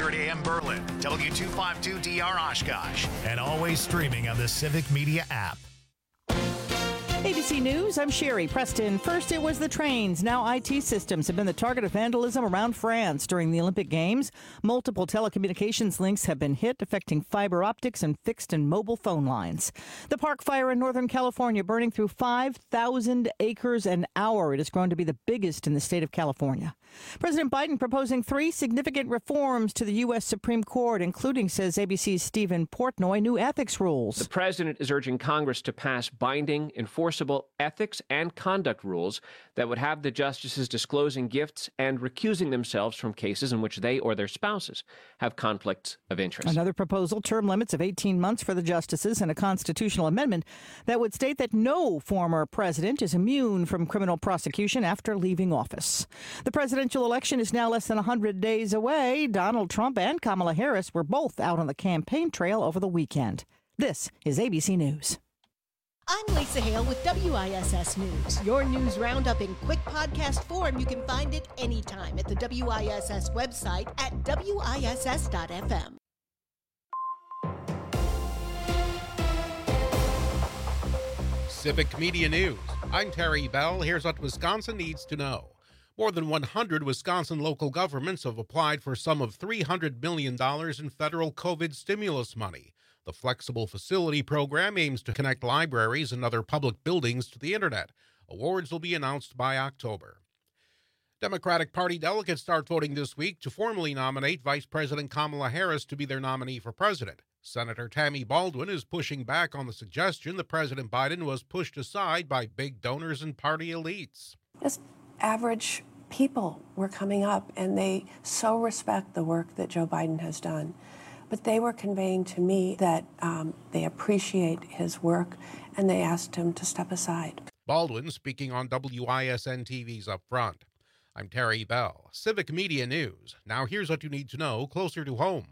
1200 AM Berlin, W252DR Oshkosh, and always streaming on the Civic Media app. ABC News, I'm Sherry Preston. First, it was the trains. Now IT systems have been the target of vandalism around France during the Olympic Games. Multiple telecommunications links have been hit, affecting fiber optics and fixed and mobile phone lines. The Park Fire in Northern California burning through 5,000 acres an hour. It has grown to be the biggest in the state of California. President Biden proposing 3 significant reforms to the U.S. Supreme Court, including, says ABC's Stephen Portnoy, new ethics rules. The president is urging Congress to pass binding, enforceable ethics and conduct rules that would have the justices disclosing gifts and recusing themselves from cases in which they or their spouses have conflicts of interest. Another proposal, term limits of 18 months for the justices, and a constitutional amendment that would state that no former president is immune from criminal prosecution after leaving office. The presidential election is now less than 100 days away. Donald Trump and Kamala Harris were both out on the campaign trail over the weekend. This is ABC News. I'm Lisa Hale with WISS News. Your news roundup in quick podcast form. You can find it anytime at the WISS website at WISS.FM. Civic Media News. I'm Terry Bell. Here's what Wisconsin needs to know. More than 100 Wisconsin local governments have applied for some of $300 million in federal COVID stimulus money. The Flexible Facility Program aims to connect libraries and other public buildings to the Internet. Awards will be announced by October. Democratic Party delegates start voting this week to formally nominate Vice President Kamala Harris to be their nominee for president. Senator Tammy Baldwin is pushing back on the suggestion that President Biden was pushed aside by big donors and party elites. Just average people were coming up, and they so respect the work that Joe Biden has done. But they were conveying to me that they appreciate his work, and they asked him to step aside. Baldwin speaking on WISN TV's Up Front. I'm Terry Bell, Civic Media News. Now here's what you need to know closer to home.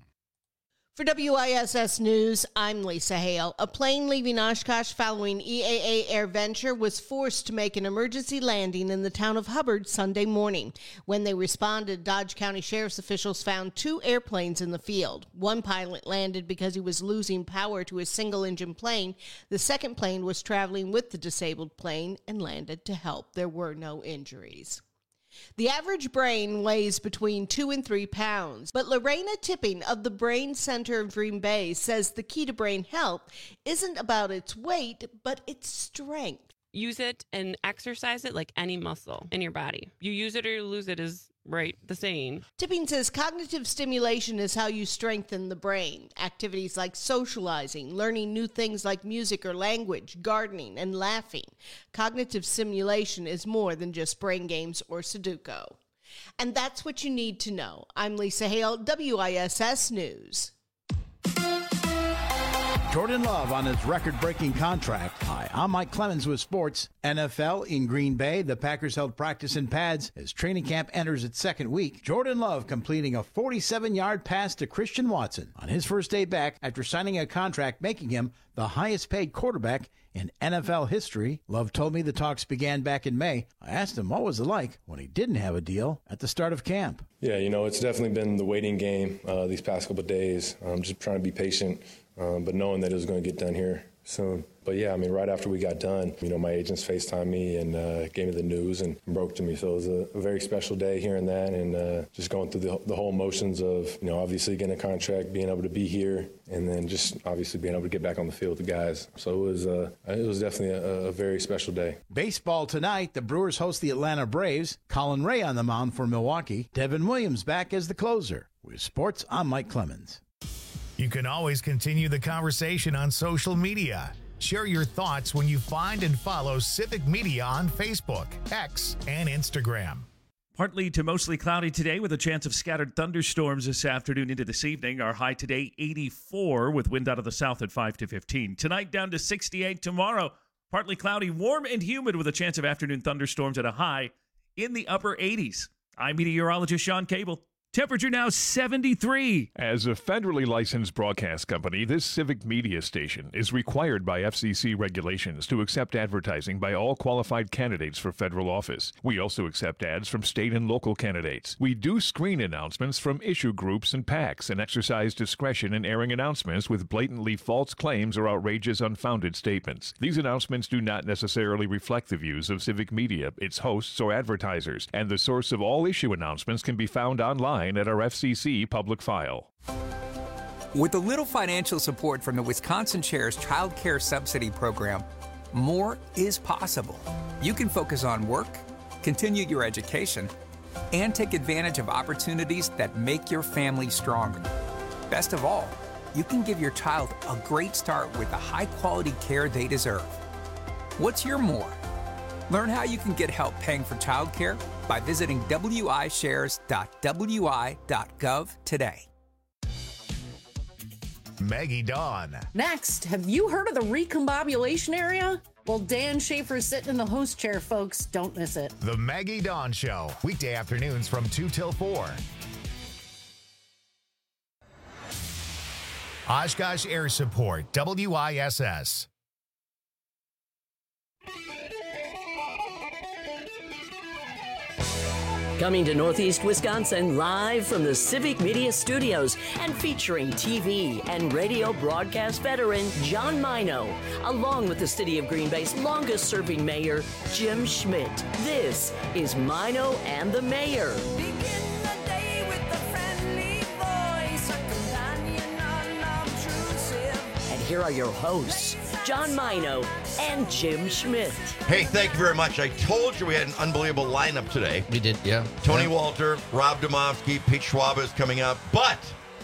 For WISS News, I'm Lisa Hale. A plane leaving Oshkosh following EAA AirVenture was forced to make an emergency landing in the town of Hubbard Sunday morning. When they responded, Dodge County Sheriff's officials found 2 airplanes in the field. One pilot landed because he was losing power to his single-engine plane. The second plane was traveling with the disabled plane and landed to help. There were no injuries. The average brain weighs between 2 and 3 pounds, but Lorena Tipping of the Brain Center of Green Bay says the key to brain health isn't about its weight, but its strength. Use it and exercise it like any muscle in your body. You use it or you lose it is right the saying. Tipping says cognitive stimulation is how you strengthen the brain. Activities like socializing, learning new things like music or language, gardening, and laughing. Cognitive stimulation is more than just brain games or Sudoku. And that's what you need to know. I'm Lisa Hale, WISS News. Jordan Love on his record-breaking contract. Hi, I'm Mike Clemens with sports. NFL in Green Bay. The Packers held practice in pads as training camp enters its second week. Jordan Love completing a 47-yard pass to Christian Watson on his first day back after signing a contract making him the highest-paid quarterback in NFL history. Love told me the talks began back in May. I asked him what was it like when he didn't have a deal at the start of camp. Yeah, it's definitely been the waiting game these past couple of days. I'm just trying to be patient, but knowing that it was going to get done here soon. But yeah, right after we got done, my agents FaceTimed me and gave me the news and broke to me. So it was a very special day hearing that and just going through the whole motions of, obviously getting a contract, being able to be here, and then just obviously being able to get back on the field with the guys. So it was definitely a very special day. Baseball tonight, the Brewers host the Atlanta Braves. Colin Ray on the mound for Milwaukee. Devin Williams back as the closer. With sports, I'm Mike Clemens. You can always continue the conversation on social media. Share your thoughts when you find and follow Civic Media on Facebook, X, and Instagram. Partly to mostly cloudy today with a chance of scattered thunderstorms this afternoon into this evening. Our high today, 84, with wind out of the south at 5 to 15. Tonight down to 68. Tomorrow, partly cloudy, warm and humid with a chance of afternoon thunderstorms at a high in the upper 80s. I'm meteorologist Sean Cable. Temperature now 73. As a federally licensed broadcast company, this civic media station is required by FCC regulations to accept advertising by all qualified candidates for federal office. We also accept ads from state and local candidates. We do screen announcements from issue groups and PACs and exercise discretion in airing announcements with blatantly false claims or outrageous unfounded statements. These announcements do not necessarily reflect the views of civic media, its hosts, or advertisers, and the source of all issue announcements can be found online at our FCC public file. With a little financial support from the Wisconsin Chair's Child Care Subsidy Program, more is possible. You can focus on work, continue your education, and take advantage of opportunities that make your family stronger. Best of all, you can give your child a great start with the high-quality care they deserve. What's your more? Learn how you can get help paying for childcare by visiting wishares.wi.gov today. Maggie Dawn. Next, have you heard of the recombobulation area? Well, Dan Schaefer's sitting in the host chair, folks. Don't miss it. The Maggie Dawn Show, weekday afternoons from 2 till 4. Oshkosh Air Support, WISS. Coming to Northeast Wisconsin live from the Civic Media Studios and featuring TV and radio broadcast veteran John Mino, along with the City of Green Bay's longest-serving mayor, Jim Schmidt. This is Mino and the Mayor. And here are your hosts, John Mino and Jim Schmidt. Hey, thank you very much. I told you we had an unbelievable lineup today. We did, yeah. Tony Walter, Rob Domofsky, Pete Schwab is coming up. But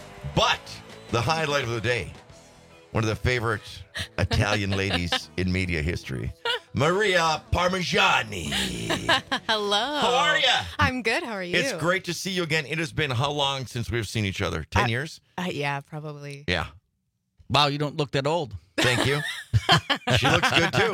the highlight of the day, one of the favorite Italian ladies in media history, Maria Parmigiani. Hello. How are you? I'm good. How are you? It's great to see you again. It has been how long since we've seen each other? 10 years? Yeah, probably. Yeah. Wow, you don't look that old. Thank you. She looks good, too.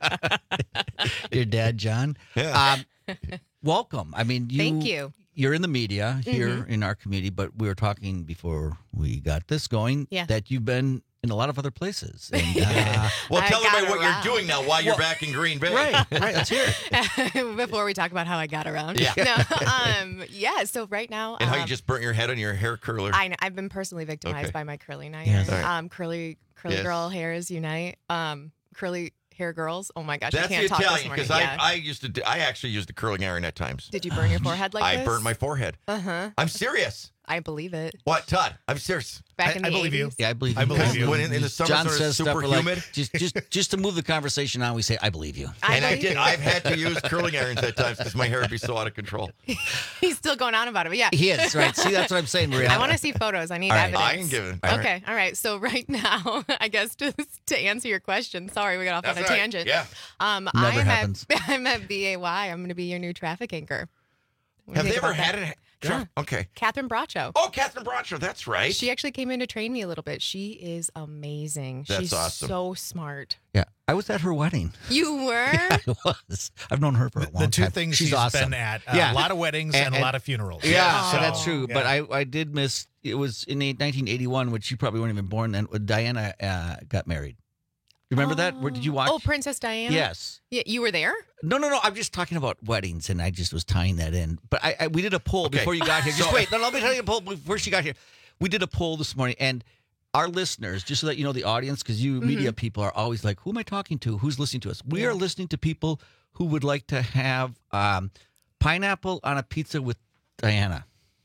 Your dad, John. Yeah. Welcome. I mean, Thank you. You're in the media here in our community, but we were talking before we got this going that you've been in a lot of other places. And, well, tell everybody what you're doing now while you're back in Green Bay. Right, let's hear it. Before we talk about how I got around. Yeah. No, so right now. And how you just burnt your head on your hair curler. I know. I've been personally victimized by my curling iron. Yes. Right. Curly girl hairs unite. Curly hair girls. Oh my gosh, That's I can't talk Italian, this morning. because I actually used the curling iron at times. Did you burn your forehead like this? I burnt my forehead. I'm serious. I believe it. What, Todd? I'm serious. Back in the 80s. believe you. Yeah, I believe you. I believe you. When in the summer, John it's says super stuff we're humid. Like, just to move the conversation on, we say, I believe you. And I did. I've had to use curling irons at times because my hair would be so out of control. He's still going on about it, but yeah. He is, right. See, that's what I'm saying, Maria. I want to see photos. I need All right, evidence. I can give it. Okay, all right. So right now, I guess just to answer your question, sorry, we got off on a tangent. Yeah. I'm at BAY. I'm going to be your new traffic anchor. Have they ever had it? Yeah. Okay. Catherine Bracho. Oh, Catherine Bracho. That's right. She actually came in to train me a little bit. She is amazing. That's She's awesome. so smart. Yeah, I was at her wedding. You were? Yeah, I was. I've known her for a long time. The two things she's awesome. been at, a lot of weddings and a lot of funerals. Yeah, so that's true. yeah. But I did miss, it was in 1981, which you probably weren't even born then, when Diana got married. You remember that? Did you watch? Oh, Princess Diana? Yes. Yeah, you were there? No. I'm just talking about weddings, and I just was tying that in. But we did a poll before you got here. Just wait. No, let me tell you a poll before she got here. We did a poll this morning, and our listeners, just so that you know the audience, because you media people are always like, who am I talking to? Who's listening to us? We are listening to people who would like to have pineapple on a pizza with Diana.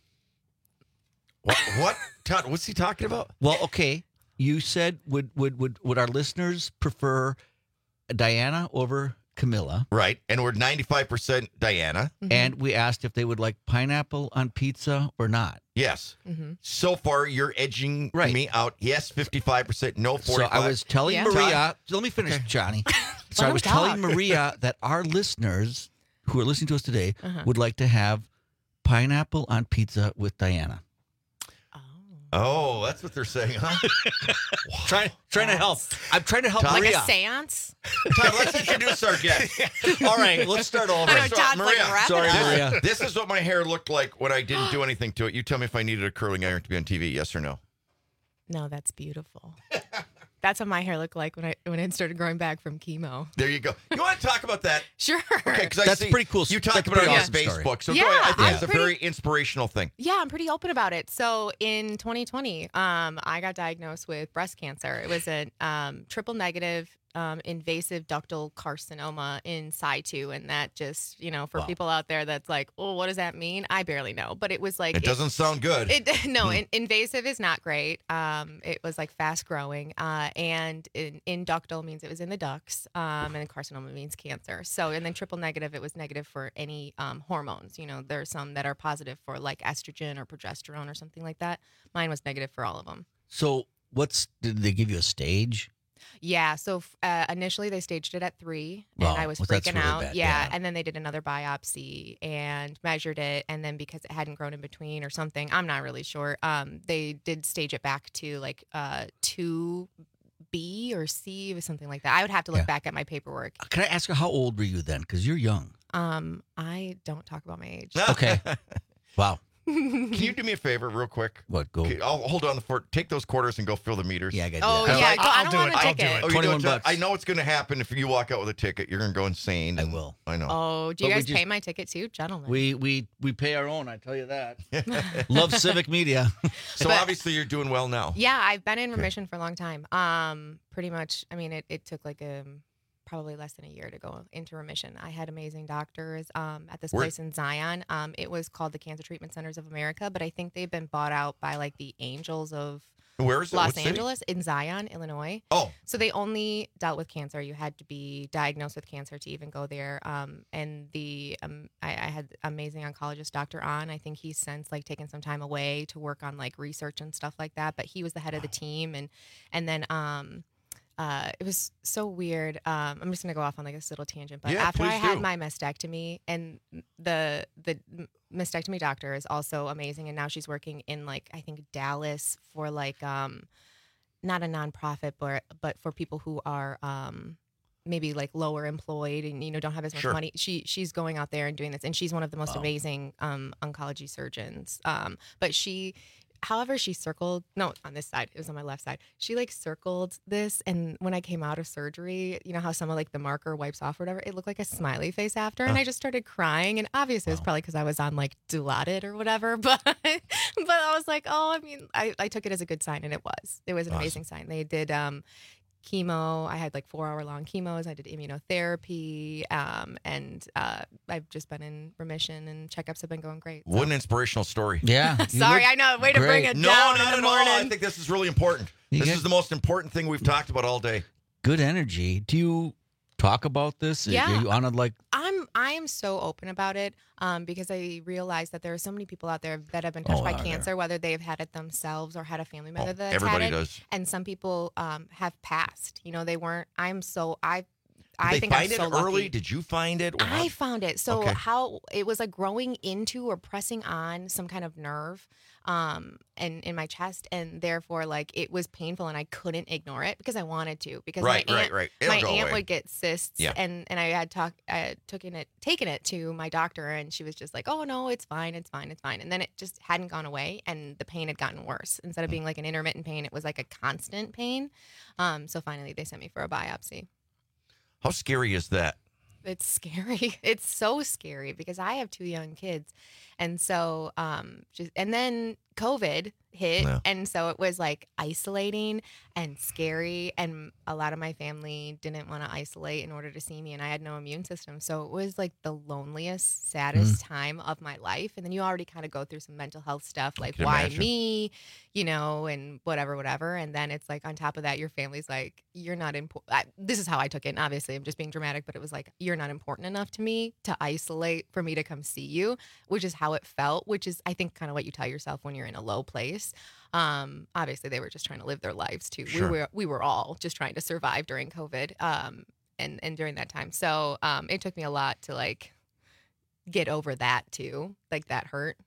What? Todd, what's he talking about? Well, okay. You said would our listeners prefer Diana over Camilla? Right. And we're 95% Diana. And we asked if they would like pineapple on pizza or not. Yes. So far, you're edging me out. Yes, 55%. No, 45%. So I was telling Maria. So let me finish, Johnny. So I was telling Maria that our listeners who are listening to us today would like to have pineapple on pizza with Diana. Oh, that's what they're saying, huh? Trying to help. I'm trying to help Tom, Like Maria. a seance? Tom, let's introduce our guest. All right, let's start over. I know, Todd's like, Maria, wrap it sorry, up. Maria. This is what my hair looked like when I didn't do anything to it. You tell me if I needed a curling iron to be on TV, yes or no? No, that's beautiful. That's what my hair looked like when it started growing back from chemo. There you go. You want to talk about that? Sure. Okay, because That's pretty cool. You talked That's about it on pretty awesome Facebook, so Yeah, go ahead. I think I'm it's a pretty- very inspirational thing. Yeah, I'm pretty open about it. So in 2020, I got diagnosed with breast cancer. It was a triple negative invasive ductal carcinoma in situ, and that just, for people out there that's like, oh, what does that mean? I barely know, but it was like It doesn't sound good. Invasive is not great. It was like fast growing, and in ductal means it was in the ducts, and carcinoma means cancer. So, and then triple negative, it was negative for any hormones. There are some that are positive for like estrogen or progesterone or something like that. Mine was negative for all of them. So, did they give you a stage? Yeah. So initially they staged it at 3, Wow, and I was that's freaking really out. bad, Yeah. yeah. And then they did another biopsy and measured it. And then because it hadn't grown in between or something, I'm not really sure. They did stage it back to like 2B or C or something like that. I would have to look back at my paperwork. Can I ask you, how old were you then? Because you're young. I don't talk about my age. Okay. Wow. Can you do me a favor real quick? What, go? Okay, I'll hold on the fort. Take those quarters and go fill the meters. Yeah, I got to Oh, do that. yeah. I I'll don't want do a it. I'll do ticket. it. Oh, you 21 do it? bucks. I know it's going to happen if you walk out with a ticket. You're going to go insane. I will. I know. Oh, do you But we guys pay my ticket too, gentlemen? We pay our own, I tell you that. Love Civic Media. So But- obviously you're doing well now. Yeah, I've been in remission for a long time. Pretty much. I mean, it took like probably less than a year to go into remission. I had amazing doctors at this Where- place in Zion. It was called the Cancer Treatment Centers of America, but I think they've been bought out by like the Angels of Where is it? Los What city? Angeles, in Zion, Illinois. Oh, So they only dealt with cancer. You had to be diagnosed with cancer to even go there. And I had amazing oncologist Dr. On. I think he's since like taken some time away to work on like research and stuff like that. But he was the head of the team, and then it was so weird. I'm just gonna go off on like this little tangent. But Yeah, after I please had do. my mastectomy, and the mastectomy doctor is also amazing, and now she's working in like I think Dallas for like not a nonprofit, but for people who are maybe like lower employed and don't have as much Sure. money. She's going out there and doing this, and she's one of the most Wow. amazing oncology surgeons. But however she circled, no, on this side, it was on my left side. She like circled this, and when I came out of surgery, you know how some of like the marker wipes off or whatever, it looked like a smiley face after, and I just started crying. And obviously it was probably because I was on like Dilaudid or whatever, but I was like, oh, I mean, I took it as a good sign, and it was an amazing sign. They did chemo. I had like 4-hour-long chemos. I did immunotherapy, and I've just been in remission, and checkups have been going great. what an inspirational story. Yeah. you Sorry, look I know. Way to bring great. it No, down not in the at all. morning. I think this is really important. You This get- is the most important thing we've talked about all day. Good energy. Do you talk about this? Yeah. Are you on it like I am so open about it because I realize that there are so many people out there that have been touched Oh, by are there? cancer, whether they've had it themselves or had a family member that's everybody had it. does. And some people have passed. They weren't. I Did they think find I'm so it early? lucky. Did you find it? Or I how- found it. So Okay. how it was like growing into or pressing on some kind of nerve and in my chest, and therefore like it was painful, and I couldn't ignore it because I wanted to, because Right, my aunt, right. It'll my go aunt away. would get cysts, Yeah. and I had taken it to my doctor, and she was just like, oh no, it's fine, and then it just hadn't gone away, and the pain had gotten worse. Instead of being like an intermittent pain, it was like a constant pain. So finally they sent me for a biopsy. How scary is that? It's scary. It's so scary because I have 2 young kids. And so, and then COVID hit. Yeah. And so it was like isolating and scary. And a lot of my family didn't want to isolate in order to see me. And I had no immune system. So it was like the loneliest, saddest time of my life. And then you already kind of go through some mental health stuff, like can why imagine. me, and whatever. And then it's like on top of that, your family's like, you're not important. This is how I took it. And obviously I'm just being dramatic, but it was like, you're not important enough to me to isolate for me to come see you, which is how it felt, which is, I think, kind of what you tell yourself when you're in a low place. Obviously they were just trying to live their lives too. Sure. We were all just trying to survive during COVID. And during that time. So, it took me a lot to like get over that too. Like that hurt.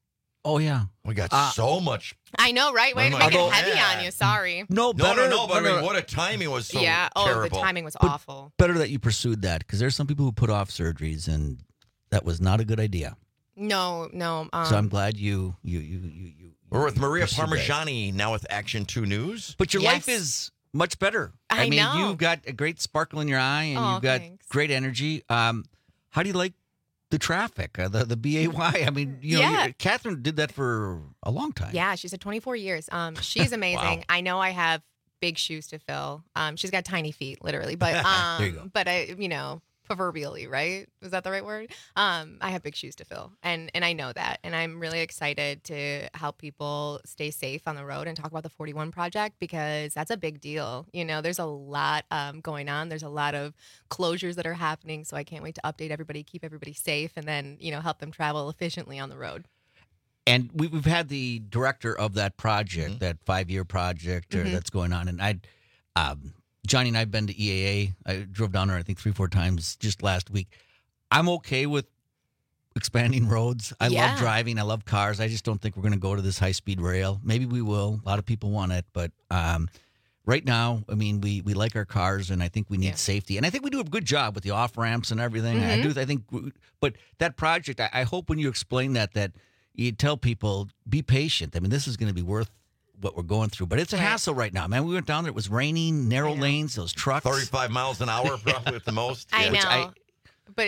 Oh, yeah. We got so much. I know, right? Way to make it heavy on you. Sorry. No, But I mean, what a timing was so yeah. Oh, terrible. the timing was awful. Better that you pursued that, because there's some people who put off surgeries, and that was not a good idea. No. So I'm glad you We're with Maria pursued that. Parmigiani now with Action 2 News. But your life is much better. I mean, know. you've got a great sparkle in your eye, and you've got great energy. How do you like the traffic, the BAY? I mean, you know, Catherine did that for a long time. Yeah, she said 24 years. She's amazing. Wow. I know I have big shoes to fill. She's got tiny feet, literally. But There you go. but I, proverbially, right? Is that the right word? I have big shoes to fill, and I know that, and I'm really excited to help people stay safe on the road and talk about the 41 Project, because that's a big deal. You know, there's a lot going on. There's a lot of closures that are happening, so I can't wait to update everybody, keep everybody safe, and then help them travel efficiently on the road. And we've had the director of that project, that 5-year project that's going on, and Johnny and I have been to EAA. I drove down there, I think, 3-4 times just last week. I'm okay with expanding roads. I love driving. I love cars. I just don't think we're going to go to this high-speed rail. Maybe we will. A lot of people want it. But right now, I mean, we like our cars, and I think we need safety. And I think we do a good job with the off-ramps and everything. But that project, I hope when you explain that you tell people, be patient. I mean, this is going to be worth what we're going through, but it's a hassle right now, man. We went down there, it was raining, narrow lanes, those trucks, 35 miles an hour probably at the most. I know. But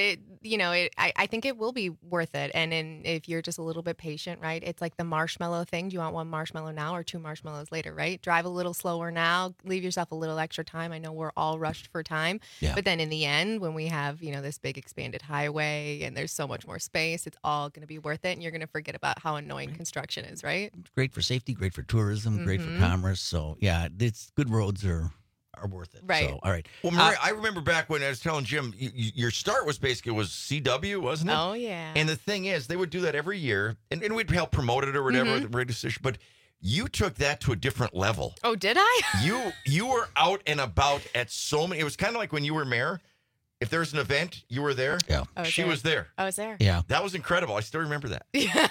I think it will be worth it. And if you're just a little bit patient, right? It's like the marshmallow thing. Do you want 1 marshmallow now or 2 marshmallows later, right? Drive a little slower now, leave yourself a little extra time. I know we're all rushed for time, but then in the end, when we have, this big expanded highway and there's so much more space, it's all going to be worth it. And you're going to forget about how annoying construction is, right? It's great for safety, great for tourism, great for commerce. So yeah, it's good roads are worth it. Right. So, all right. Well, Maria, I remember back when I was telling Jim, your start was CW, wasn't it? Oh, yeah. And the thing is, they would do that every year, and we'd help promote it or whatever, the radio station. But you took that to a different level. Oh, did I? You were out and about at so many. It was kind of like when you were mayor. If there's an event, you were there. Yeah. She was there. I was there. Yeah. That was incredible. I still remember that.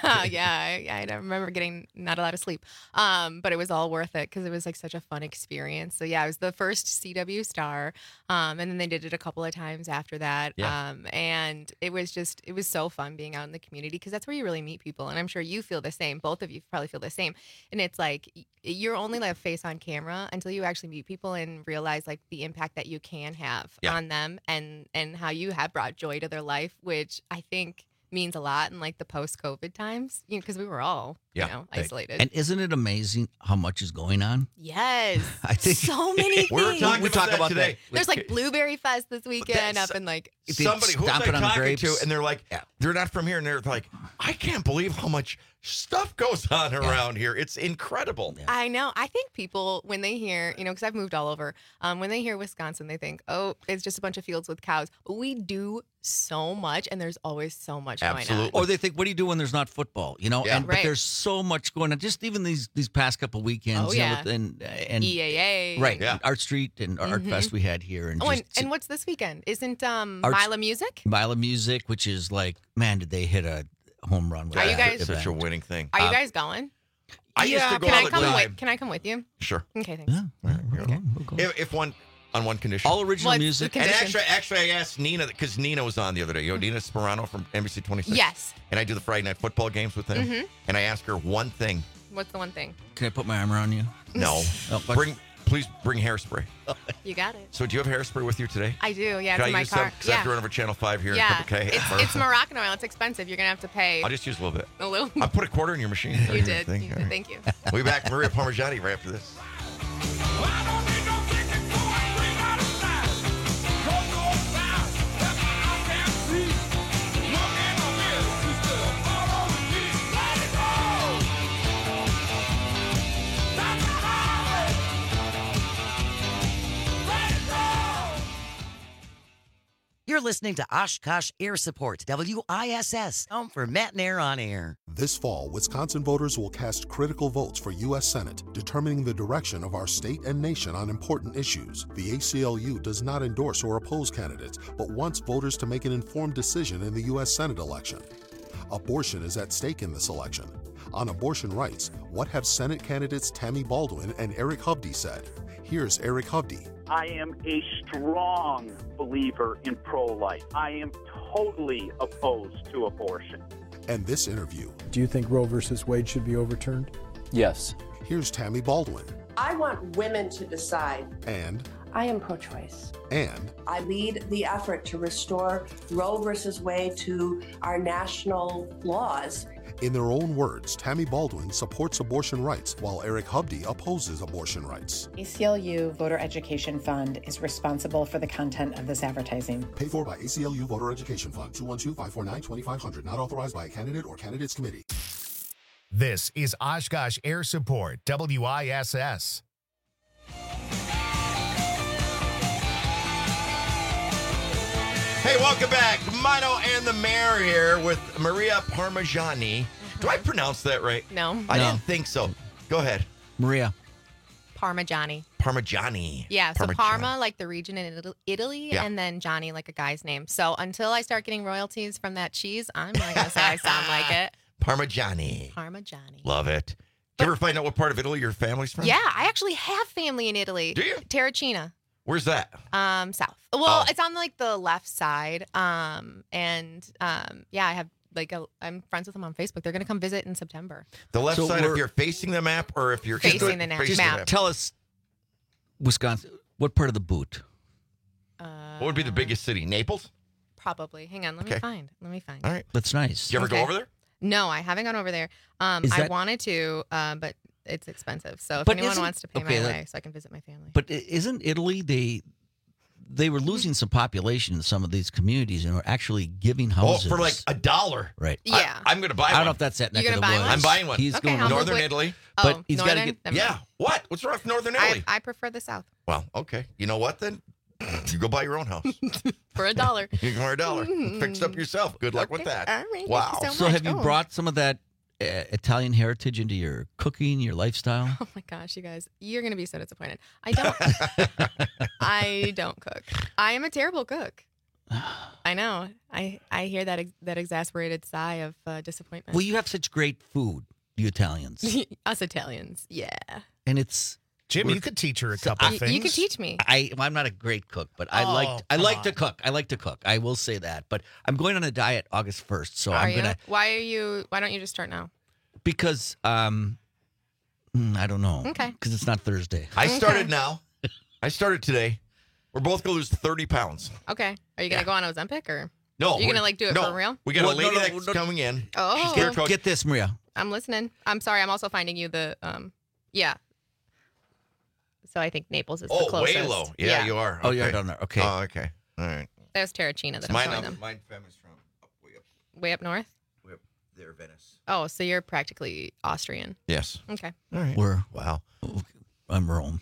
I remember getting not a lot of sleep. But it was all worth it because it was like such a fun experience. So yeah, I was the first CW star. And then they did it a couple of times after that. Yeah. And it was so fun being out in the community because that's where you really meet people. And I'm sure you feel the same. Both of you probably feel the same. And it's like you're only like face on camera until you actually meet people and realize like the impact that you can have on them and how you have brought joy to their life, which I think means a lot in like the post-COVID times, because we were all, isolated. And isn't it amazing how much is going on? Yes. I think so many things. We talk about today. There's like Blueberry Fest this weekend up in like somebody who's like stomping on talking grapes. to, and they're like, they're not from here, and they're like, I can't believe how much stuff goes on around here. It's incredible. I know. I think people, when they hear, because I've moved all over, when they hear Wisconsin, they think, oh, it's just a bunch of fields with cows. But we do so much, and there's always so much going on. Or they think, what do you do when there's not football? But there's so much going on. Just even these past couple weekends. Oh, yeah. And EAA. Right. Yeah. Art Street and Art Fest we had here. And and what's this weekend? Isn't Mila Music? Mila Music, which is like, man, did they hit a home run with Are you guys? It's such a winning thing. Are you guys going? I used to go all the time. Can I come with you? Sure. Okay, thanks. Yeah. We'll go. If on one condition. All original music. And actually, I asked Nina, because Nina was on the other day. Nina Sperano from NBC 26. Yes. And I do the Friday night football games with them. And I asked her one thing. What's the one thing? Can I put my arm around you? No. Please bring hairspray. You got it. So do you have hairspray with you today? I do, yeah. Can It's in my car. Because I have to run over Channel 5 here. Yeah. It's Moroccan oil. It's expensive. You're going to have to pay. I'll just use a little bit. A little? I put a quarter in your machine. You did. Thank you. We'll be back. Maria Parmigiani right after this. You're listening to Oshkosh Air Support, WISS, home for Matt and Air on Air. This fall, Wisconsin voters will cast critical votes for U.S. Senate, determining the direction of our state and nation on important issues. The ACLU does not endorse or oppose candidates, but wants voters to make an informed decision in the U.S. Senate election. Abortion is at stake in this election. On abortion rights, what have Senate candidates Tammy Baldwin and Eric Hovde said? Here's Eric Hovde. I am a strong believer in pro-life. I am totally opposed to abortion. And this interview. Do you think Roe versus Wade should be overturned? Yes. Here's Tammy Baldwin. I want women to decide. And I am pro-choice. And I lead the effort to restore Roe versus Wade to our national laws. In their own words, Tammy Baldwin supports abortion rights while Eric Hovde opposes abortion rights. ACLU Voter Education Fund is responsible for the content of this advertising. Paid for by ACLU Voter Education Fund, 212-549-2500, not authorized by a candidate or candidates committee. This is Oshkosh Air Support, WISS. Hey, welcome back. Mino and the Mayor here with Maria Parmigiani. Do I pronounce that right? No. I didn't think so. Go ahead. Maria. Parmigiani. Parmigiani. Yeah, so Parmigiani. Parma, like the region in Italy, Yeah. and then Johnny, like a guy's name. So until I start getting royalties from that cheese, I'm not going to say I sound like it. Parmigiani. Parmigiani. Love it. Did you ever find out what part of Italy your family's from? Yeah, I actually have family in Italy. Do you? Terracina. Where's that? South. Well, it's on like the left side. Yeah, I have I'm friends with them on Facebook. They're gonna come visit in September. The left side if you're facing the map or if you're Facing the map. Tell us, Wisconsin, what part of the boot? What would be the biggest city? Naples? Probably. Hang on, let Okay. me find. All right. That's nice. Did you ever go over there? No, I haven't gone over there. I wanted to, but it's expensive. So if But anyone isn't- wants to pay okay, my that- way, so I can visit my family. But isn't Italy, they were losing some population in some of these communities and were actually giving houses. Oh, for like $1. Right. Yeah. I'm going to buy one. I don't know if that's that neck You're of the gonna buy woods. one? I'm buying one. He's Okay, going how much Northern would- Italy. But he's got to Northern? get. Yeah. What? What's wrong with Northern Italy? I prefer the South Well, okay. You know what then? You go buy your own house. for $1. You can wear $1. Fix it up yourself. Good luck with that. All right. Thank you Wow. so So much. have you Oh. brought some of that Italian heritage into your cooking, your lifestyle? Oh my gosh, you guys, you're gonna be so disappointed. I don't cook. I am a terrible cook. I know. I hear that exasperated sigh of disappointment. Well, you have such great food, you Italians, Us Italians, yeah. and it's. Jimmy, you could teach her a couple things. You could teach me. I'm not a great cook, but I like to cook. I like to cook. I will say that. But I'm going on a diet August 1st, so Are I'm you? gonna Why don't you just start now? because I don't know. Okay. Because it's not Thursday. I started now. I started today. We're both going to lose 30 pounds. Okay. Are you gonna go on Ozempic or? No. You're gonna like do it no. for real? We got a Well, lady no, that's coming in. Oh. She's here to Get this, Maria. I'm listening. I'm sorry. I'm also finding you the yeah. So I think Naples is the closest. way low. Yeah, you are. Oh, you're Okay. down there. Okay. Oh, okay. All right. There's Terracina that Mine, I'm showing them. mine family's from Way up north? way up there, Venice. Oh, so you're practically Austrian. Yes. Okay. All right. Wow. I'm Rome.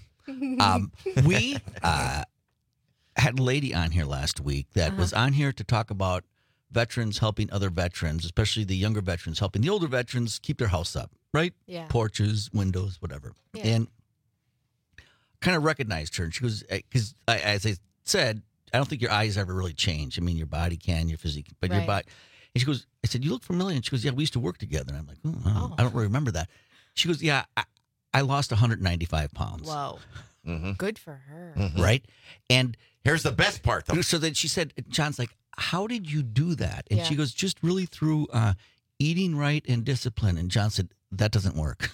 We had a lady on here last week that was on here to talk about veterans helping other veterans, especially the younger veterans, helping the older veterans keep their house up, right? Yeah. Porches, windows, whatever. Yeah. And kind of recognized her. And she goes, because as I said, I don't think your eyes ever really change. I mean, your body can, your physique, but your Right. body. And she goes, I said, you look familiar. And she goes, yeah, we used to work together. And I'm like, I don't really remember that. She goes, yeah, I lost 195 pounds. Whoa. Good for her. Right? And here's the best part, though. So then she said, John's like, how did you do that? And Yeah. she goes, just really through eating right and discipline. And John said, that doesn't work.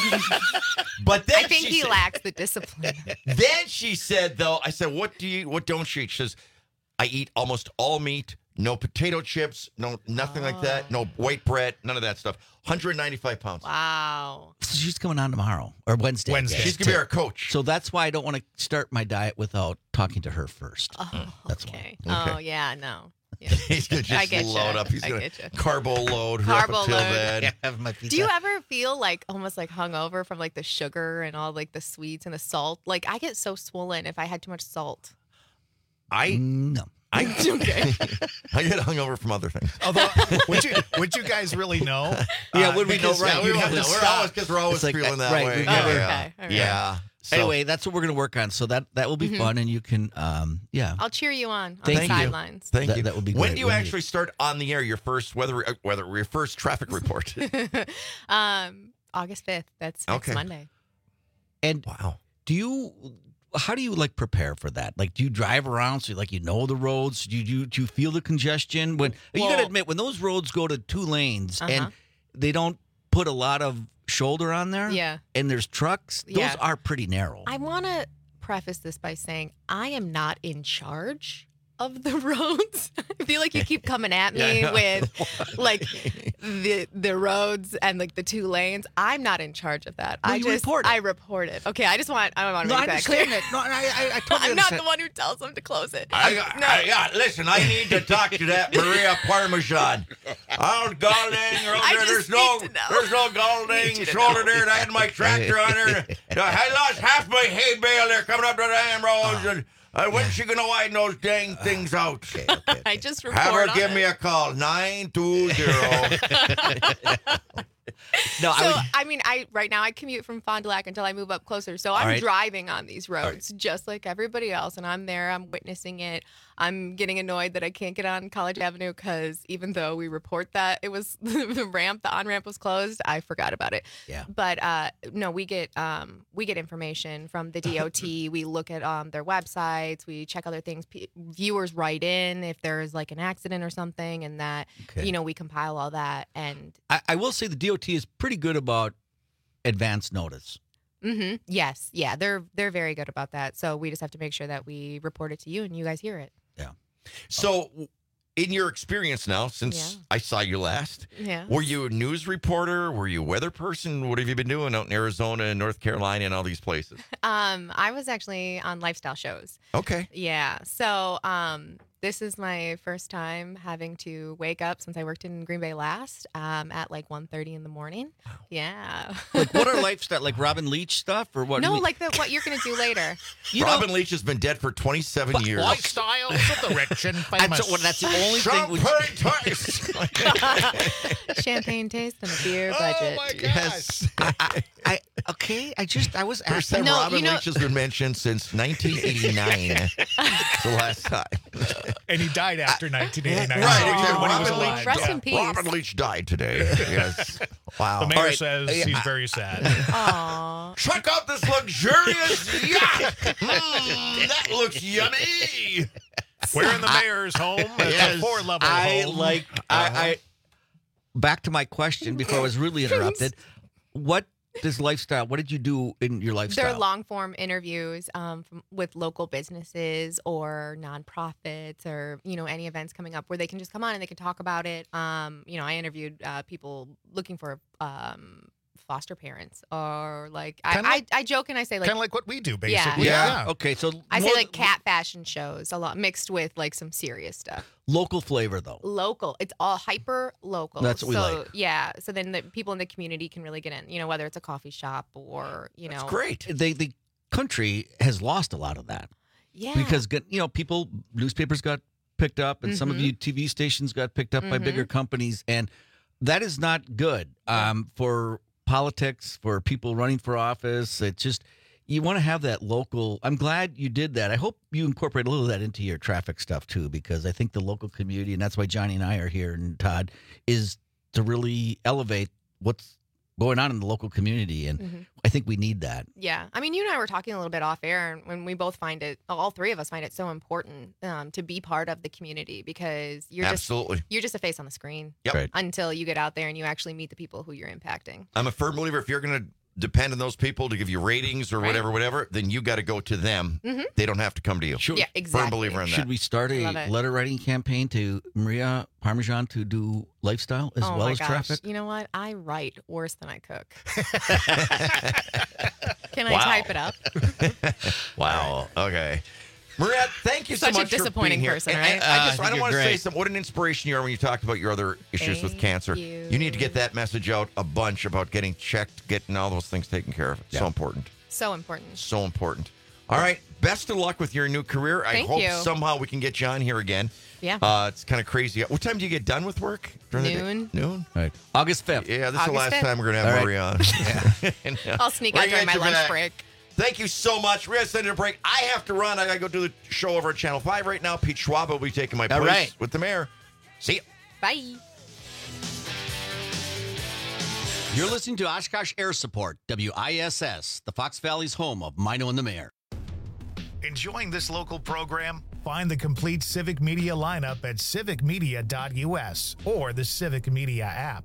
But then I think she he said- lacks the discipline. Then she said, though, I said, what do you eat? What don't you eat? She says, I eat almost all meat, no potato chips, no nothing like that, no white bread, none of that stuff. 195 pounds. Wow. So she's coming on tomorrow or Wednesday. Wednesday. I guess, She's going to be our coach. So that's why I don't want to start my diet without talking to her first. Oh, That's okay. Okay. Oh, yeah, no. Yeah. He's going to I just get load ya. up. He's I going get to ya. carbo load her up Carbo until load. then. Have my pizza. Do you ever feel like almost like hungover from like the sugar and all like the sweets and the salt? Like I get so swollen if I had too much salt. No. I Okay. I get hungover from other things. Although, would you guys really know? Yeah, would we know? Because, Right. yeah, You'd we'd have have to to We're stop. always because we're always It's like, feeling that right, way. we Yeah, never- yeah. Okay, all right. Yeah. So, anyway, that's what we're going to work on. So that will be fun, and you can, I'll cheer you on Thank the you. sidelines. Thank you. That would be When great. do you actually start on the air? Your first your first traffic report? August 5th. That's next Monday. And wow. How do you like prepare for that? Like, do you drive around so you know the roads? Do you feel the congestion? You got to admit, when those roads go to 2 lanes and they don't put a lot of shoulder on there, and there's trucks, those are pretty narrow. I want to preface this by saying I am not in charge of the roads. I feel like you keep coming at me with like the roads and like the 2 lanes. I'm not in charge of that. No, I report it. Okay, I want to make that clear. No, I totally I'm not the one who tells them to close it. Listen, I need to talk to that Maria Parmesan. Out Galding Road, there's no Galding shoulder there, and I had my tractor on there. I lost half my hay bale there coming up the damn roads, and when's she gonna widen those dang things out? I just report Have her on give it. me a call, 920. Right now I commute from Fond du Lac until I move up closer. So I'm driving on these roads just like everybody else, and I'm there. I'm witnessing it. I'm getting annoyed that I can't get on College Avenue because even though we report that it was the on-ramp was closed, I forgot about it. Yeah. But no, we get information from the DOT. We look at their websites. We check other things. Viewers write in if there's like an accident or something, and that we compile all that. And I will say the DOT is pretty good about advance notice. Mm-hmm. Yes. Yeah. They're very good about that. So we just have to make sure that we report it to you and you guys hear it. Yeah. So, in your experience now, since I saw you last, were you a news reporter? Were you a weather person? What have you been doing out in Arizona and North Carolina and all these places? I was actually on lifestyle shows. Okay. Yeah. So, this is my first time having to wake up since I worked in Green Bay last at like 1:30 in the morning. Wow. Yeah. Like, what are lifestyle, like Robin Leach stuff or what? No, like what you're going to do later. Robin Leach has been dead for 27 years. Lifestyles of the rich and famous. That's the only thing. Champagne taste and a beer budget. Oh my gosh. Yes. I was First time Robin Leach has been mentioned since 1989. It's the last time. And he died after 1989. Right, So exactly. when he was Robin alive. Leach, Rest in peace. Robin Leach died today. Yes. Wow. The mayor All right. says he's very sad. Aww. Check out this luxurious yacht. That looks yummy. We're in the mayor's home. It's a 4-level home. I back to my question before I was really interrupted. What did you do in your lifestyle? They're long form interviews with local businesses or nonprofits or, any events coming up where they can just come on and they can talk about it. I interviewed people looking for foster parents or I joke and I say like kind of like what we do basically. Yeah. Okay. So I say like cat fashion shows a lot mixed with like some serious stuff. Local flavor though. Local. It's all hyper local. That's what we like. Yeah. So then the people in the community can really get in, whether it's a coffee shop or, That's great. The country has lost a lot of that. Yeah. Because, newspapers got picked up and some of you TV stations got picked up by bigger companies. And that is not good for politics, for people running for office. It's just, you want to have that local. I'm glad you did that. I hope you incorporate a little of that into your traffic stuff too, because I think the local community, and that's why Johnny and I are here and Todd, is to really elevate what's going on in the local community. And I think we need that. Yeah. I mean, you and I were talking a little bit off air, and when we both find it, all 3 of us find it so important to be part of the community because you're just a face on the screen until you get out there and you actually meet the people who you're impacting. I'm a firm believer if you're going to depend on those people to give you ratings or whatever, then you got to go to them. They don't have to come to you. Yeah, exactly. Firm believer in that. Should we start a letter writing campaign to Maria Parmesan to do lifestyle as well as traffic? You know what? I write worse than I cook. Can I type it up? Wow. Okay. Maria, thank you so much for being here. Such a disappointing person, right? I don't want to say something. What an inspiration you are when you talked about your other issues with cancer. You need to get that message out a bunch about getting checked, getting all those things taken care of. So important. So important. So important. All right. Best of luck with your new career. I hope somehow we can get you on here again. Yeah. It's kind of crazy. What time do you get done with work? Noon. Noon? Right. August 5th. Yeah, this is the last 5th. time we're going to have Maria on. I'll sneak out during my lunch break. Thank you so much. We're going to send it a break. I have to run. I got to go do the show over at Channel 5 right now. Pete Schwab will be taking my place with the mayor. See ya. Bye. You're listening to Oshkosh Air Support, WISS, the Fox Valley's home of Mino and the Mayor. Enjoying this local program? Find the complete Civic Media lineup at civicmedia.us or the Civic Media app.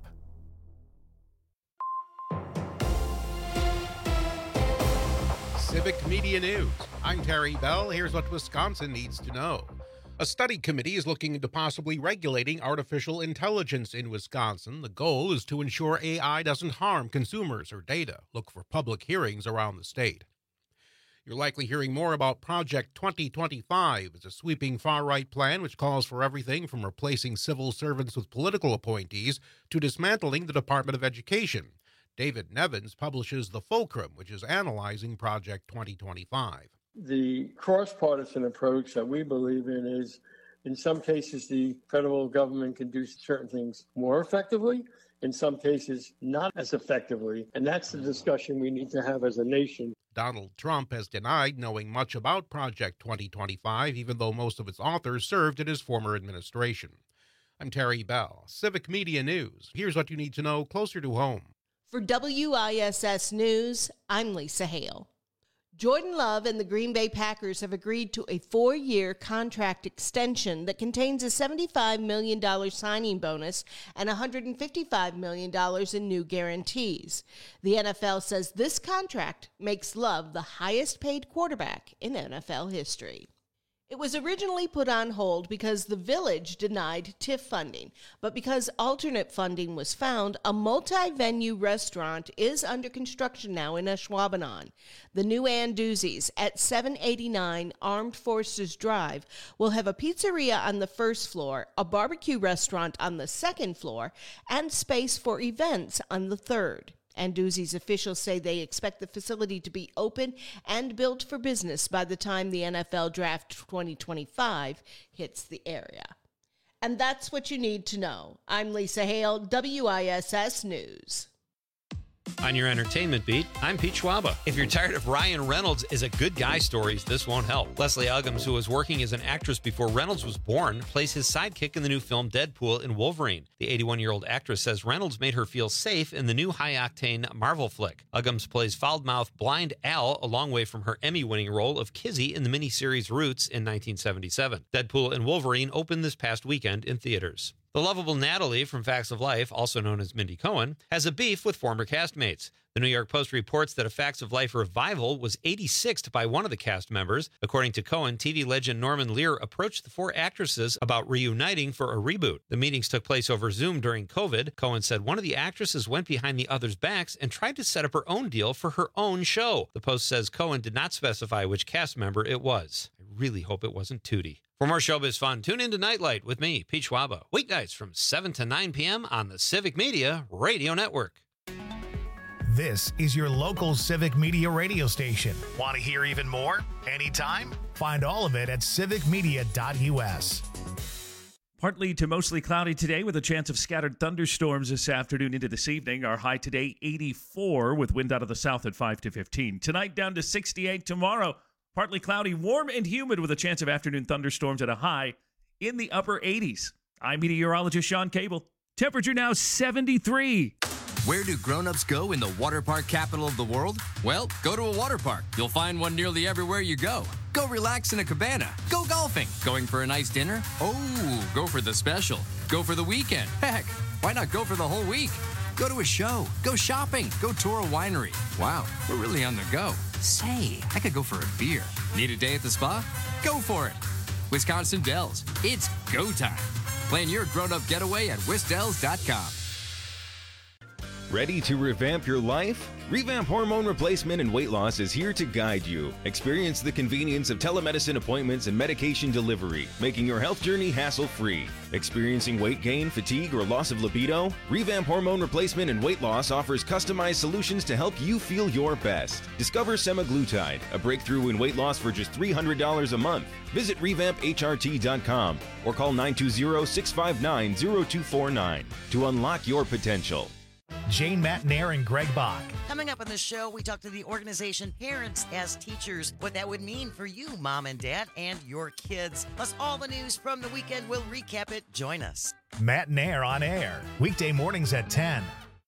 Civic Media News. I'm Terry Bell. Here's what Wisconsin needs to know. A study committee is looking into possibly regulating artificial intelligence in Wisconsin. The goal is to ensure AI doesn't harm consumers or data. Look for public hearings around the state. You're likely hearing more about Project 2025. It's a sweeping far-right plan which calls for everything from replacing civil servants with political appointees to dismantling the Department of Education. David Nevins publishes The Fulcrum, which is analyzing Project 2025. The cross-partisan approach that we believe in is, in some cases, the federal government can do certain things more effectively, in some cases, not as effectively. And that's the discussion we need to have as a nation. Donald Trump has denied knowing much about Project 2025, even though most of its authors served in his former administration. I'm Terry Bell, Civic Media News. Here's what you need to know closer to home. For WISS News, I'm Lisa Hale. Jordan Love and the Green Bay Packers have agreed to a 4-year contract extension that contains a $75 million signing bonus and $155 million in new guarantees. The NFL says this contract makes Love the highest paid quarterback in NFL history. It was originally put on hold because the Village denied TIF funding, but because alternate funding was found, a multi-venue restaurant is under construction now in Ashwaubenon. The new Anduzzi's at 789 Armed Forces Drive will have a pizzeria on the first floor, a barbecue restaurant on the second floor, and space for events on the third. Anduzzi's officials say they expect the facility to be open and built for business by the time the NFL Draft 2025 hits the area. And that's what you need to know. I'm Lisa Hale, WISS News. On your entertainment beat, I'm Pete Schwaba. If you're tired of Ryan Reynolds as a good guy stories, this won't help. Leslie Uggams, who was working as an actress before Reynolds was born, plays his sidekick in the new film Deadpool and Wolverine. The 81-year-old actress says Reynolds made her feel safe in the new high-octane Marvel flick. Uggams plays foul-mouthed blind Al a long way from her Emmy-winning role of Kizzy in the miniseries Roots in 1977. Deadpool and Wolverine opened this past weekend in theaters. The lovable Natalie from Facts of Life, also known as Mindy Cohen, has a beef with former castmates. The New York Post reports that a Facts of Life revival was 86'd by one of the cast members. According to Cohen, TV legend Norman Lear approached the 4 actresses about reuniting for a reboot. The meetings took place over Zoom during COVID. Cohen said one of the actresses went behind the other's backs and tried to set up her own deal for her own show. The Post says Cohen did not specify which cast member it was. I really hope it wasn't Tootie. For more showbiz fun, tune into Nightlight with me, Pete Schwaba, weeknights from 7 to 9 p.m. on the Civic Media Radio Network. This is your local Civic Media radio station. Want to hear even more? Anytime? Find all of it at civicmedia.us. Partly to mostly cloudy today with a chance of scattered thunderstorms this afternoon into this evening. Our high today, 84, with wind out of the south at 5 to 15. Tonight down to 68. Tomorrow, partly cloudy, warm and humid with a chance of afternoon thunderstorms at a high in the upper 80s. I'm meteorologist Sean Cable. Temperature now 73. Where do grown-ups go in the water park capital of the world? Well, go to a water park. You'll find one nearly everywhere you go. Go relax in a cabana. Go golfing. Going for a nice dinner? Oh, go for the special. Go for the weekend. Heck, why not go for the whole week? Go to a show. Go shopping. Go tour a winery. Wow, we're really on the go. Say, I could go for a beer. Need a day at the spa? Go for it. Wisconsin Dells. It's go time. Plan your grown-up getaway at wisdells.com. Ready to revamp your life? Revamp Hormone Replacement and Weight Loss is here to guide you. Experience the convenience of telemedicine appointments and medication delivery, making your health journey hassle-free. Experiencing weight gain, fatigue, or loss of libido? Revamp Hormone Replacement and Weight Loss offers customized solutions to help you feel your best. Discover semaglutide, a breakthrough in weight loss for just $300 a month. Visit revampHRT.com or call 920-659-0249 to unlock your potential. Jane Matnair and Greg Bach. Coming up on the show, we talk to the organization Parents as Teachers, what that would mean for you, mom and dad, and your kids. Plus, all the news from the weekend. We'll recap it. Join us. Matnair on air, weekday mornings at 10.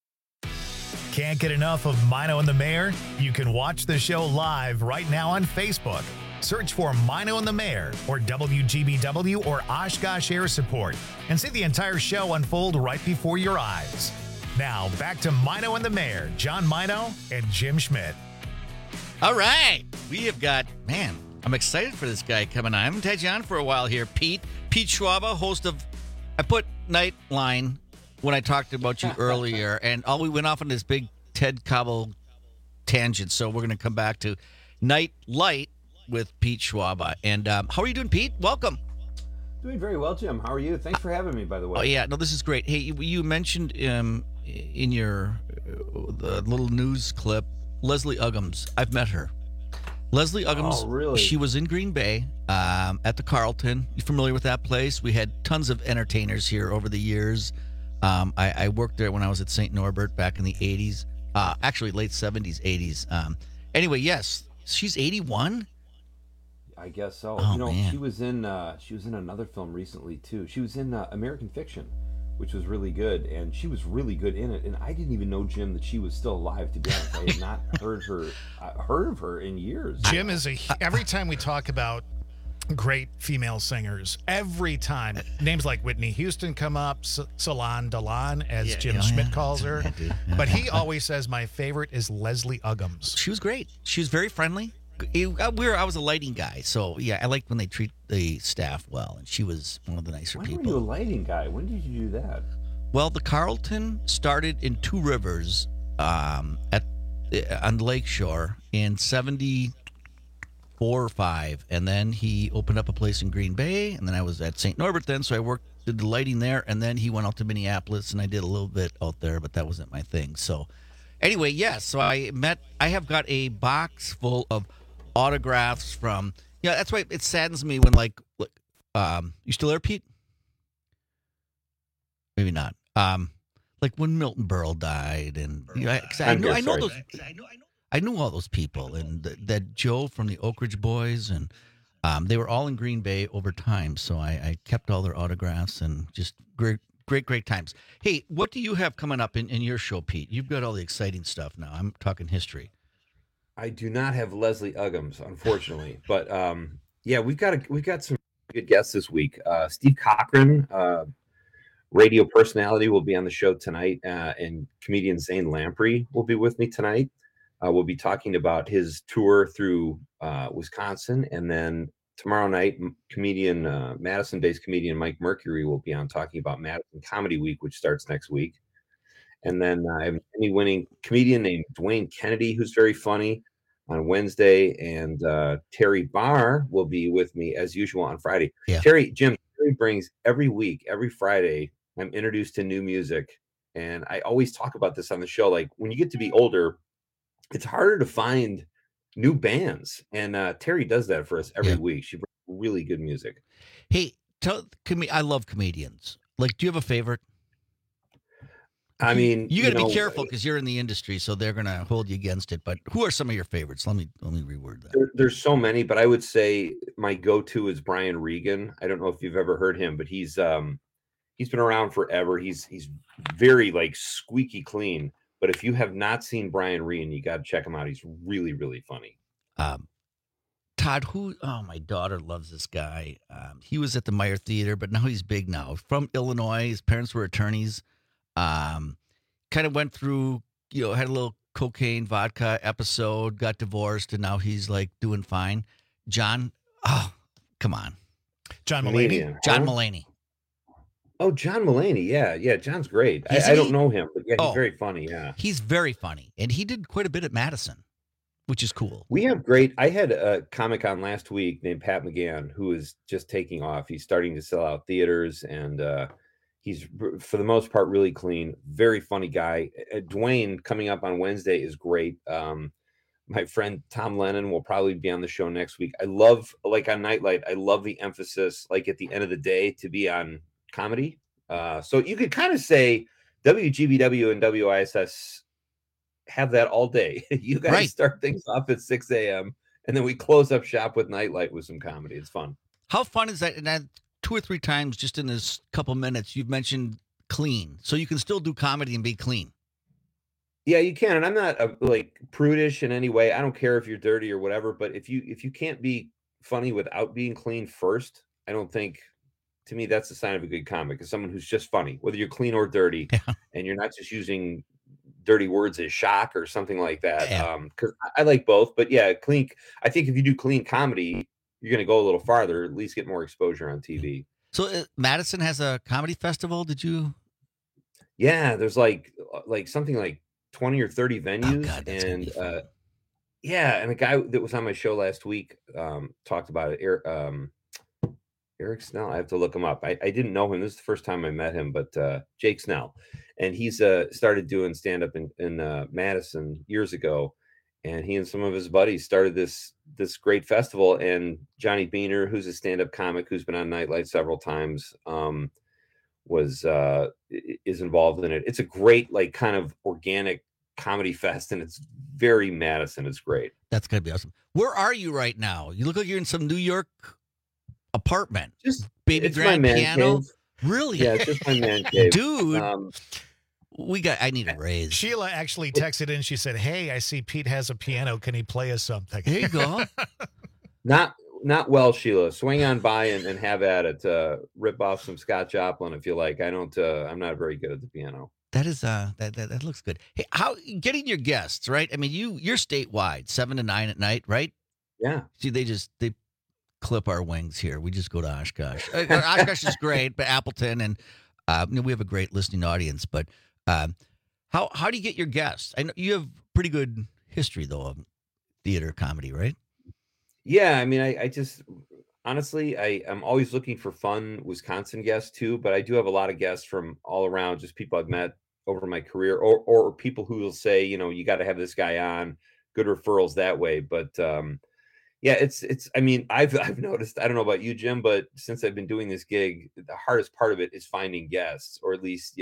Can't get enough of Mino and the Mayor? You can watch the show live right now on Facebook. Search for Mino and the Mayor or WGBW or Oshkosh Air Support and see the entire show unfold right before your eyes. Now, back to Mino and the Mayor, John Mino and Jim Schmidt. All right. We have got, man, I'm excited for this guy coming on. I haven't had you on for a while here, Pete. Pete Schwaba, host of, I put Nightline when I talked about you earlier, and we went off on this big Ted Koppel tangent, so we're going to come back to Night Light with Pete Schwaba. And how are you doing, Pete? Welcome. Doing very well, Jim. How are you? Thanks for having me, by the way. Oh, yeah. No, this is great. Hey, you mentioned in your the little news clip, Leslie Uggams. I've met her. Leslie Uggams, oh, really? She was in Green Bay at the Carlton. You familiar with that place? We had tons of entertainers here over the years. I worked there when I was at St. Norbert back in the 80s. Actually, late 70s, 80s. Anyway, yes, she's 81. I guess so. Oh, man. she was in another film recently too. She was in American Fiction, which was really good, and she was really good in it. And I didn't even know, Jim, that she was still alive. To be honest, I had not heard of her in years. Jim is every time we talk about great female singers, every time names like Whitney Houston come up, Salon Delon, as Jim Schmidt calls her. But he always says my favorite is Leslie Uggams. She was great. She was very friendly. I was a lighting guy, so yeah, I liked when they treat the staff well, and she was one of the nicer people. When were you a lighting guy? When did you do that? Well, the Carlton started in Two Rivers on Lakeshore in 74 or 5, and then he opened up a place in Green Bay, and then I was at St. Norbert then, so I did the lighting there, and then he went out to Minneapolis, and I did a little bit out there, but that wasn't my thing. So anyway, yes, so I have got a box full of autographs from, that's why it saddens me when you still there, Pete? Maybe not. Like when Milton Berle died, and I knew all those people, and that Joe from the Oak Ridge Boys, and they were all in Green Bay over time, so I kept all their autographs, and just great times. Hey, what do you have coming up in your show, Pete? You've got all the exciting stuff now. I'm talking history. I do not have Leslie Uggams, unfortunately, but we've got some good guests this week. Steve Cochran, radio personality, will be on the show tonight, and comedian Zane Lamprey will be with me tonight. We'll be talking about his tour through Wisconsin, and then tomorrow night, Madison-based comedian Mike Mercury will be on talking about Madison Comedy Week, which starts next week. And then I have an Emmy-winning comedian named Dwayne Kennedy, who's very funny, on Wednesday, and Terry Barr will be with me as usual on Friday. Yeah. Terry brings every week, every Friday, I'm introduced to new music, and I always talk about this on the show. Like, when you get to be older, it's harder to find new bands, and Terry does that for us every week. She brings really good music. Hey, I love comedians. Like, do you have a favorite? I mean, you got to be careful because you're in the industry, so they're going to hold you against it. But who are some of your favorites? Let me reword that. There's so many, but I would say my go-to is Brian Regan. I don't know if you've ever heard him, but he's been around forever. He's very squeaky clean. But if you have not seen Brian Regan, you got to check him out. He's really, really funny. Todd, my daughter loves this guy. He was at the Meyer Theater, but now he's big now. From Illinois, his parents were attorneys. Kind of went through, had a little cocaine vodka episode, got divorced, and now he's doing fine. John, come on. John Mulaney? John Mulaney. Oh, John Mulaney. Yeah. John's great. I don't know him, but he's very funny. Yeah. He's very funny. And he did quite a bit at Madison, which is cool. I had a comic on last week named Pat McGann, who is just taking off. He's starting to sell out theaters, and he's, for the most part, really clean, very funny guy. Dwayne, coming up on Wednesday, is great. My friend Tom Lennon will probably be on the show next week. I love, on Nightlight, I love the emphasis, at the end of the day, to be on comedy. So you could kind of say WGBW and WISS have that all day. You guys start things off at 6 a.m. and then we close up shop with Nightlight with some comedy. It's fun. How fun is that? And that 2 or 3 times just in this couple minutes, you've mentioned clean. So you can still do comedy and be clean. Yeah, you can. And I'm not like prudish in any way. I don't care if you're dirty or whatever. But if you can't be funny without being clean first, I don't think, to me, that's a sign of a good comic. Is someone who's just funny, whether you're clean or dirty, and you're not just using dirty words as shock or something like that. Because I like both. But yeah, clean. I think if you do clean comedy, you're going to go a little farther, at least get more exposure on TV. So Madison has a comedy festival. Did you? Yeah, there's like something like 20 or 30 venues. Oh, God, and yeah, and a guy that was on my show last week talked about it. Eric Snell. I have to look him up. I didn't know him. This is the first time I met him, but Jake Snell, and he's started doing stand up in Madison years ago, and he and some of his buddies started this great festival. And Johnny Beaner, who's a stand up comic who's been on Nightlight several times, is involved in it. It's a great, like, kind of organic comedy fest, and it's very Madison. It's great. That's gonna be awesome. Where are you right now? You look like you're in some New York apartment. Just baby grand piano. Cave. Really? Yeah, it's just my man cave. Dude. I need a raise. Sheila actually texted in. She said, "Hey, I see Pete has a piano. Can he play us something?" There you go. Not well, Sheila. Swing on by and have at it. Rip off some Scott Joplin if you like. I'm not very good at the piano. That is that looks good. Hey, how getting your guests, right? I mean, you're statewide, 7 to 9 at night, right? Yeah. See, they clip our wings here. We just go to Oshkosh. Oshkosh is great, but Appleton and we have a great listening audience. But how do you get your guests? I know you have pretty good history though of theater comedy, right? Yeah, I mean, I just honestly, I'm always looking for fun Wisconsin guests too, but I do have a lot of guests from all around, just people I've met over my career, or people who will say, you got to have this guy on. Good referrals that way, but yeah, it's. I mean, I've noticed. I don't know about you, Jim, but since I've been doing this gig, the hardest part of it is finding guests, or at least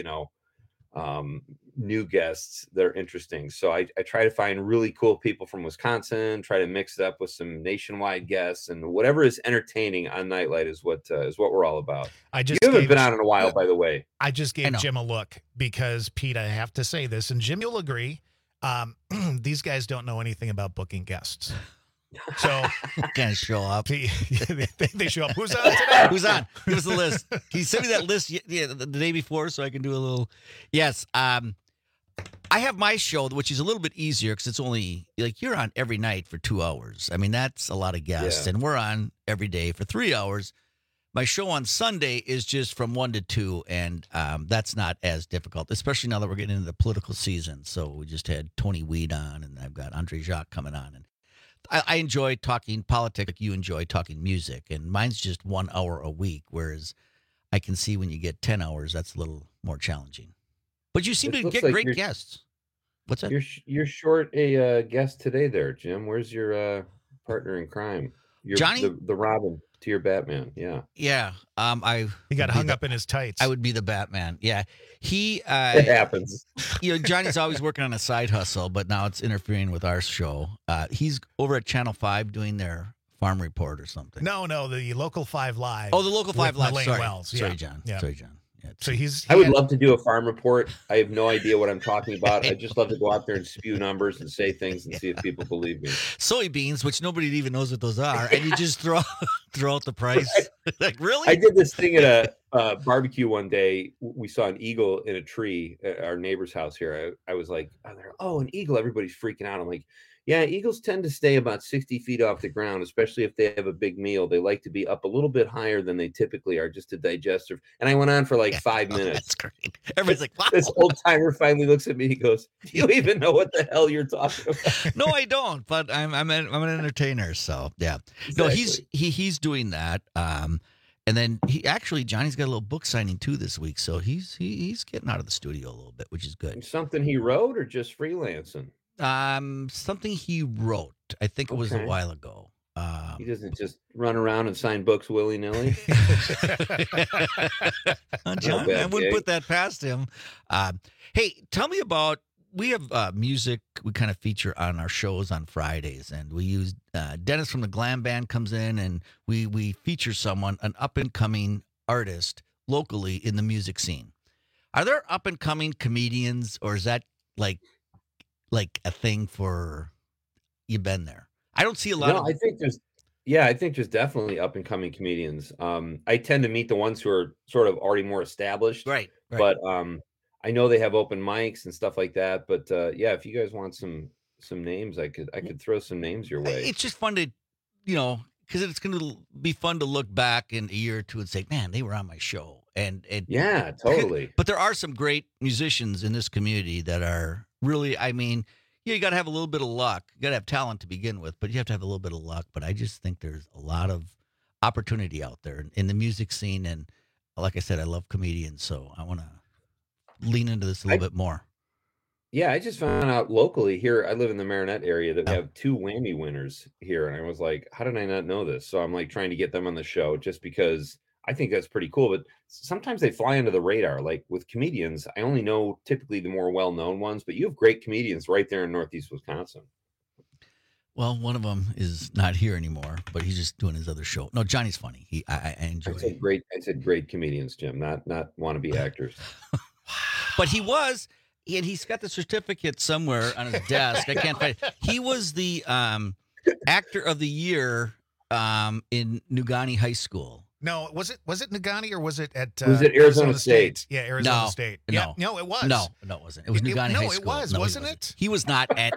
new guests that are interesting. So I try to find really cool people from Wisconsin, try to mix it up with some nationwide guests, and whatever is entertaining on Nightlight is what we're all about. You haven't been on in a while, by the way. I just gave Jim a look because, Pete, I have to say this, and Jim, you'll agree, these guys don't know anything about booking guests. So can't show up. They show up. Who's on today? Who's on? Give us the list. He sent me that list the day before, so I can do a little. Yes, I have my show, which is a little bit easier because it's only like you're on every night for 2 hours. I mean, that's a lot of guests, and we're on every day for 3 hours. My show on Sunday is just from 1 to 2, and that's not as difficult, especially now that we're getting into the political season. So we just had Tony Weed on, and I've got Andre Jacques coming on, and I enjoy talking politics. You enjoy talking music, and mine's just 1 hour a week, whereas I can see when you get 10 hours, that's a little more challenging. But you seem to get like great guests. What's that? You're short a guest today there, Jim. Where's your partner in crime? Johnny? The Robin to your Batman. Yeah. Yeah. He got hung up in his tights. I would be the Batman. Yeah. It happens. Johnny's always working on a side hustle, but now it's interfering with our show. He's over at Channel 5 doing their farm report or something. No, the Local 5 Live. Oh, the Local 5 Live. Sorry. Wells. Sorry, John. Yeah. Sorry, John. Yeah, so I would love to do a farm report. I have no idea what I'm talking about. I just love to go out there and spew numbers and say things and see if people believe me. Soybeans, which nobody even knows what those are, and you just throw out the price. Right. Like, really? I did this thing at a barbecue one day. We saw an eagle in a tree at our neighbor's house here. I was like, oh, an eagle. Everybody's freaking out. I'm like, yeah, eagles tend to stay about 60 feet off the ground, especially if they have a big meal. They like to be up a little bit higher than they typically are just to digest. And I went on for like 5 minutes. That's great. Everybody's like, wow. This old timer finally looks at me. He goes, do you even know what the hell you're talking about? No, I don't, but I'm an entertainer. So, yeah. Exactly. No, he's doing that. And then Johnny's got a little book signing too this week. So he's getting out of the studio a little bit, which is good. Something he wrote or just freelancing? Something he wrote. I think it was a while ago. He doesn't just run around and sign books willy-nilly. John, I wouldn't put that past him. Hey, tell me about, we have music we kind of feature on our shows on Fridays, and we use Dennis from the Glam Band comes in, and we feature someone, an up-and-coming artist locally in the music scene. Are there up-and-coming comedians, or is that like a thing for, you've been there? I don't see a lot of... I think there's definitely up-and-coming comedians. I tend to meet the ones who are sort of already more established. Right. But I know they have open mics and stuff like that. But yeah, if you guys want some names, I could throw some names your way. It's just fun to, because it's going to be fun to look back in a year or two and say, man, they were on my show. And yeah, totally. But there are some great musicians in this community that are really, you got to have a little bit of luck. You got to have talent to begin with, but you have to have a little bit of luck. But I just think there's a lot of opportunity out there in the music scene. And like I said, I love comedians, so I want to lean into this a little bit more. Yeah, I just found out locally here, I live in the Marinette area, that we have 2 Whammy winners here. And I was like, how did I not know this? So I'm like trying to get them on the show just because I think that's pretty cool. But sometimes they fly under the radar. Like with comedians, I only know typically the more well-known ones, but you have great comedians right there in Northeast Wisconsin. Well, one of them is not here anymore, but he's just doing his other show. No, Johnny's funny. I enjoy it. I said great comedians, Jim, not wannabe actors. But he was, and he's got the certificate somewhere on his desk. I can't find it. He was the actor of the year in Nugani High School. No, was it Nugani or was it at was it Arizona State? Yeah, Arizona State. Yeah, no, it was. No, it wasn't. It was Nugani High School. No, it was, wasn't it? He was not at,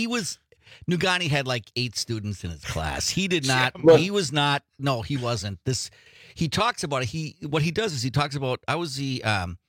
Nugani had like 8 students in his class. He did not, he was not, no, he wasn't. He talks about it. What he does is he talks about, I was the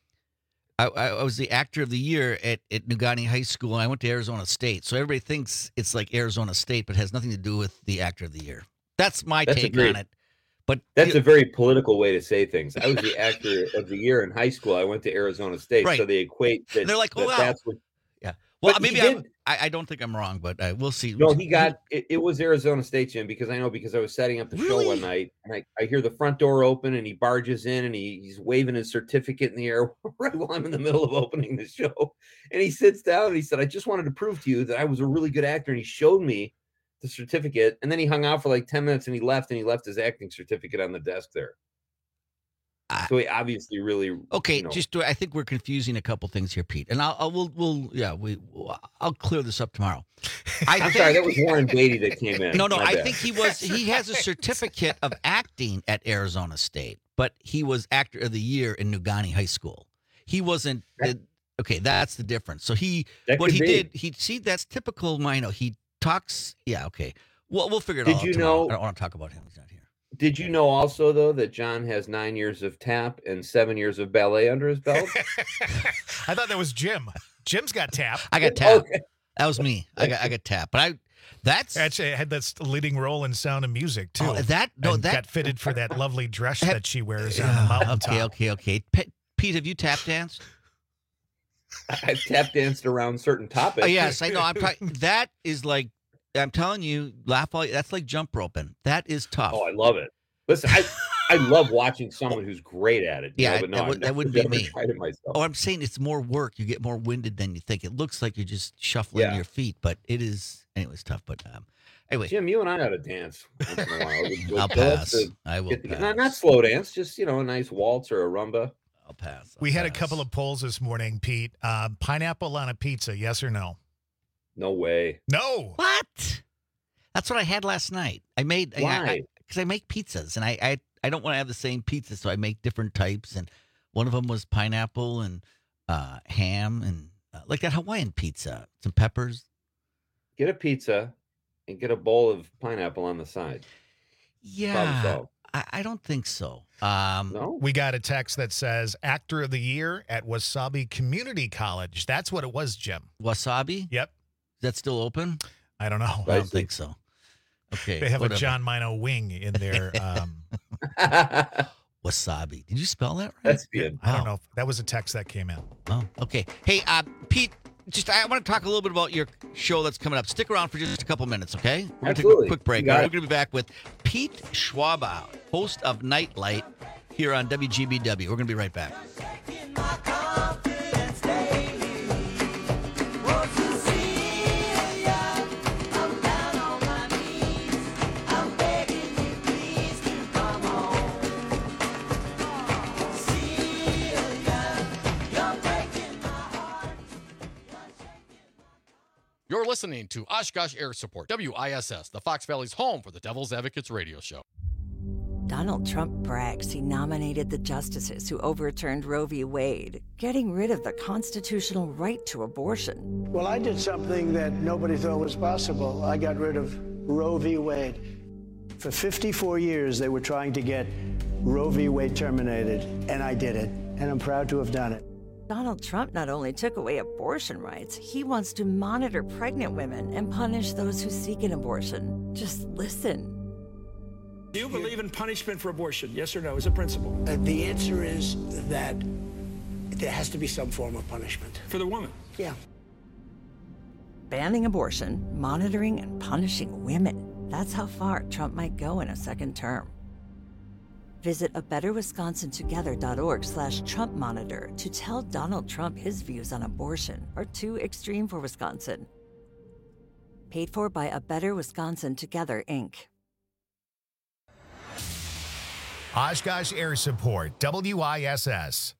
actor of the year at Nugani High School, and I went to Arizona State. So everybody thinks it's like Arizona State, but it has nothing to do with the actor of the year. That's my take on it. But that's a very political way to say things. I was the actor of the year in high school. I went to Arizona State, so they equate that. And they're like, that's what. Yeah. Well, maybe I don't think I'm wrong, but we'll see. No, he got it was Arizona State, Jim, because I was setting up the show one night, and I hear the front door open, and he barges in, and he's waving his certificate in the air right while I'm in the middle of opening the show. And he sits down, and he said, "I just wanted to prove to you that I was a really good actor." And he showed me the certificate, and then he hung out for like 10 minutes, and he left his acting certificate on the desk there. So he obviously really okay. I think we're confusing a couple things here, Pete, and I'll clear this up tomorrow. I'm sorry, that was Warren Beatty that came in. No, I think he has a certificate of acting at Arizona State, but he was actor of the year in Nugani High School. He wasn't. Okay, that's the difference. So that's typical Mino. He talks. Yeah, okay. Well, we'll figure it out. Tomorrow. I don't want to talk about him. He's not here. Did you know also, though, that John has 9 years of tap and 7 years of ballet under his belt? I thought that was Jim. Jim's got tap. I got tap. Okay. That was me. I got tap. But actually, I had that leading role in Sound of Music, too. That got fitted for that lovely dress that she wears on the mountaintop. Okay. Pete, have you tap danced? I've tap danced around certain topics. Yes, I know. That is like, I'm telling you, that's like jump roping. That is tough. Oh, I love it. Listen, I love watching someone who's great at it. Yeah, but that wouldn't be me. Tried it myself. Oh, I'm saying it's more work. You get more winded than you think. It looks like you're just shuffling your feet, but it is. Anyways, tough. But anyway, Jim, you and I ought to dance once in a while. I'll pass. I will pass. Not slow dance, just a nice waltz or a rumba. I'll pass. We had a couple of polls this morning, Pete. Pineapple on a pizza, yes or no? No way. No. What? That's what I had last night. I made because I make pizzas, and I don't want to have the same pizza, so I make different types. And one of them was pineapple and ham and like that Hawaiian pizza, some peppers. Get a pizza and get a bowl of pineapple on the side. Yeah, I don't think so. No, we got a text that says Actor of the Year at Wasabi Community College. That's what it was, Jim. Wasabi? Yep. Is that still open? I don't know. I don't think so. Okay. They have a John Mino wing in there. Wasabi. Did you spell that right? That's good. I don't know. That was a text that came in. Oh, okay. Hey, Pete, I want to talk a little bit about your show that's coming up. Stick around for just a couple minutes, okay? We're going to Absolutely. take a quick break. You got All right, it. we're going to be back with Pete Schwaba, host of Nightlight here on WGBW. We're going to be right back. You're listening to Oshkosh Air Support, WISS, the Fox Valley's home for the Devil's Advocates radio show. Donald Trump brags he nominated the justices who overturned Roe v. Wade, getting rid of the constitutional right to abortion. Well, I did something that nobody thought was possible. I got rid of Roe v. Wade. For 54 years, they were trying to get Roe v. Wade terminated, and I did it, and I'm proud to have done it. Donald Trump not only took away abortion rights, he wants to monitor pregnant women and punish those who seek an abortion. Just listen. Do you believe in punishment for abortion? Yes or no, as a principle? The answer is that there has to be some form of punishment. For the woman? Yeah. Banning abortion, monitoring and punishing women. That's how far Trump might go in a second term. Visit abetterwisconsintogether.org/Trump Monitor to tell Donald Trump his views on abortion are too extreme for Wisconsin. Paid for by A Better Wisconsin Together, Inc. Oshkosh Air Support, WISS.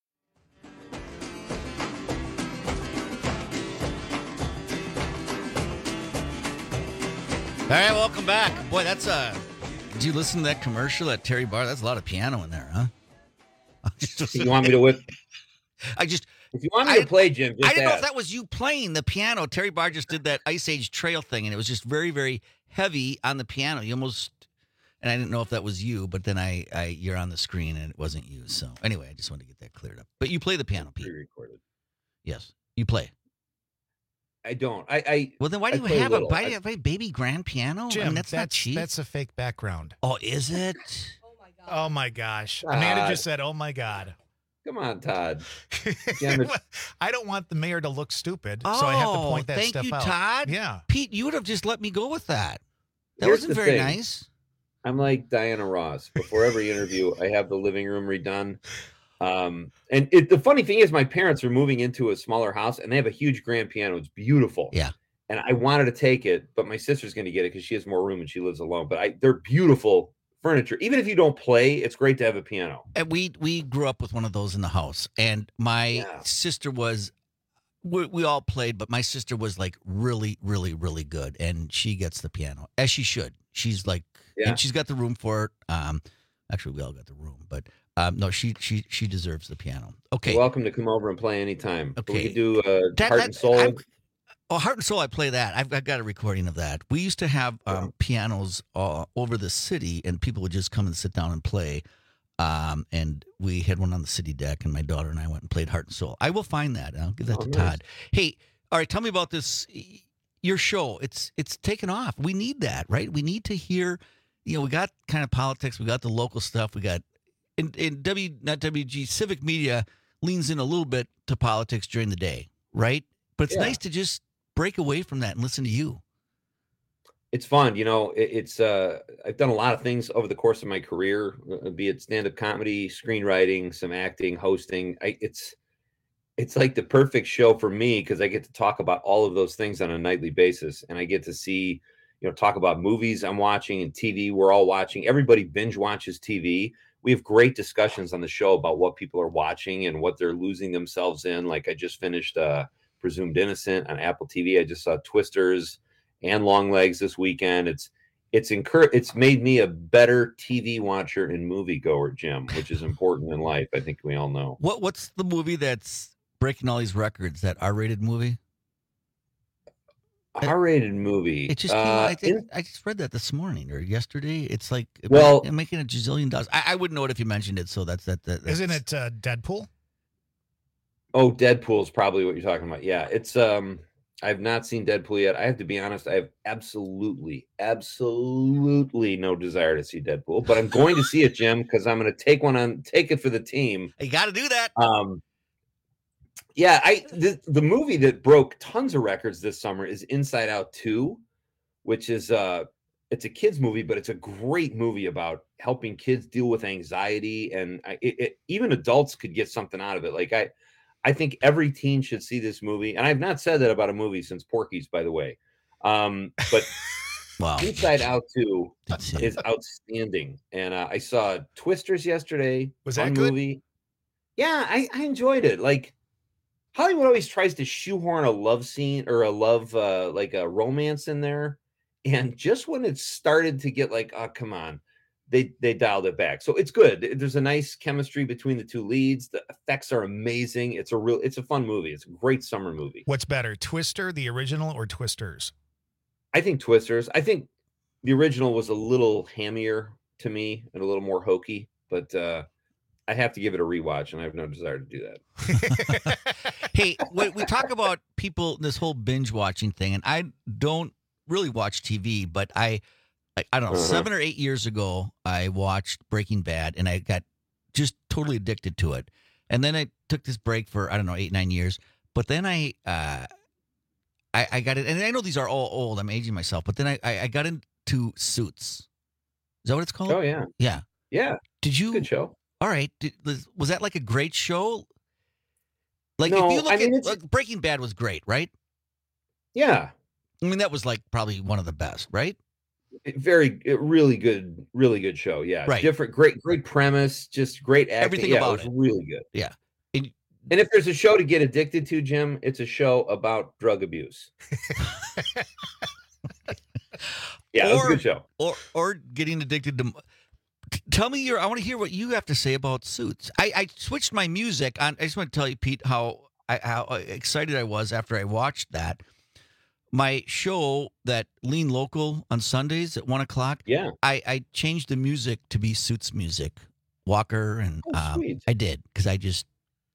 All right, welcome back. Boy, that's did you listen to that commercial at Terry Bar? That's a lot of piano in there, huh? You want me to whip? If you want me to play, Jim, just I didn't know if ask. that was you playing the piano. Terry Barr just did that Ice Age Trail thing, and it was just very, very heavy on the piano. You almost, and I didn't know if that was you, but then you're on the screen and it wasn't you. So anyway, I just wanted to get that cleared up. But you play the piano, Pete. Pre-recorded. Yes, you play. I don't. Well, then why do you have a baby grand piano? Jim, I mean, that's not cheap. That's a fake background. Oh, is it? Oh my gosh. Amanda just said, "Oh my God." Come on, Todd. I don't want the mayor to look stupid, so I have to point that stuff out. Thank you, Todd. Yeah. Pete, you would have just let me go with that. That Here's wasn't the very thing. nice. I'm like Diana Ross. Before every interview, I have the living room redone. The funny thing is, my parents are moving into a smaller house, and they have a huge grand piano. It's beautiful. Yeah. And I wanted to take it, but my sister's going to get it because she has more room and she lives alone. But they're beautiful furniture. Even if you don't play, it's great to have a piano. And we grew up with one of those in the house, and my sister was. We all played, but my sister was like really, really, really good, and she gets the piano as she should. She's like, and she's got the room for it. Actually, we all got the room, but no, she deserves the piano. Okay, You're welcome to come over and play anytime. Okay. We could do Heart and Soul. Heart and Soul, I play that. I've got a recording of that. We used to have pianos over the city, and people would just come and sit down and play. And we had one on the city deck, and my daughter and I went and played Heart and Soul. I will find that. I'll give that to Todd. Hey, all right, tell me about this. Your show, it's taken off. We need that, right? We need to hear, we got kind of politics. We got the local stuff. We got, civic media leans in a little bit to politics during the day, right? But it's nice to just break away from that and listen to you. It's fun. It's I've done a lot of things over the course of my career, be it stand-up comedy, screenwriting, some acting, hosting. It's like the perfect show for me because I get to talk about all of those things on a nightly basis, and I get to see, talk about movies I'm watching and TV we're all watching. Everybody binge watches TV. We have great discussions on the show about what people are watching and what they're losing themselves in. Like I just finished Presumed Innocent on Apple TV. I just saw Twisters and Long Legs this weekend. It's made me a better TV watcher and moviegoer, Jim, which is important in life. I think we all know. What's the movie that's breaking all these records? That R-rated movie? R-rated movie. It just came out, I just read that this morning or yesterday. It's like making $1 gazillion. I wouldn't know it if you mentioned it. So that's. Isn't it Deadpool? Oh, Deadpool is probably what you're talking about. Yeah, it's I've not seen Deadpool yet. I have to be honest. I have absolutely no desire to see Deadpool, but I'm going to see it, Jim, because I'm going to take it for the team. You got to do that. Yeah, the movie that broke tons of records this summer is Inside Out 2, which is it's a kids movie, but it's a great movie about helping kids deal with anxiety, and even adults could get something out of it. Like I think every teen should see this movie, and I've not said that about a movie since Porky's, by the way. But wow. Inside Out 2 is outstanding, and I saw Twisters yesterday. Was that good? Movie. Yeah, I enjoyed it. Like, Hollywood always tries to shoehorn a love scene or a love, like a romance in there. And just when it started to get like, oh, come on, they dialed it back. So it's good. There's a nice chemistry between the two leads. The effects are amazing. It's a fun movie. It's a great summer movie. What's better, Twister, the original, or Twisters? I think Twisters. I think the original was a little hammier to me and a little more hokey, but I have to give it a rewatch, and I have no desire to do that. Hey, we talk about people, this whole binge watching thing, and I don't really watch TV, but I don't know, 7 or 8 years ago, I watched Breaking Bad, and I got just totally addicted to it. And then I took this break for, 8-9 years, but then I got it, and I know these are all old, I'm aging myself, but then I got into Suits. Is that what it's called? Oh, yeah. Yeah. Yeah. Did you? Good show. All right. Was that like a great show? Like, no, if you look at Breaking Bad was great, right? Yeah. I mean, that was like probably one of the best, right? Really good show. Yeah. Right. Different, great premise, just great acting. Everything about it was really good. Yeah. And if there's a show to get addicted to, Jim, it's a show about drug abuse. Yeah, it was a good show. Or getting addicted to. Tell me I want to hear what you have to say about Suits. I switched my music on. I just want to tell you, Pete, how excited I was after I watched that. My show, that Lean Local on Sundays at 1:00. Yeah. I changed the music to be Suits music, Walker, and I did because I just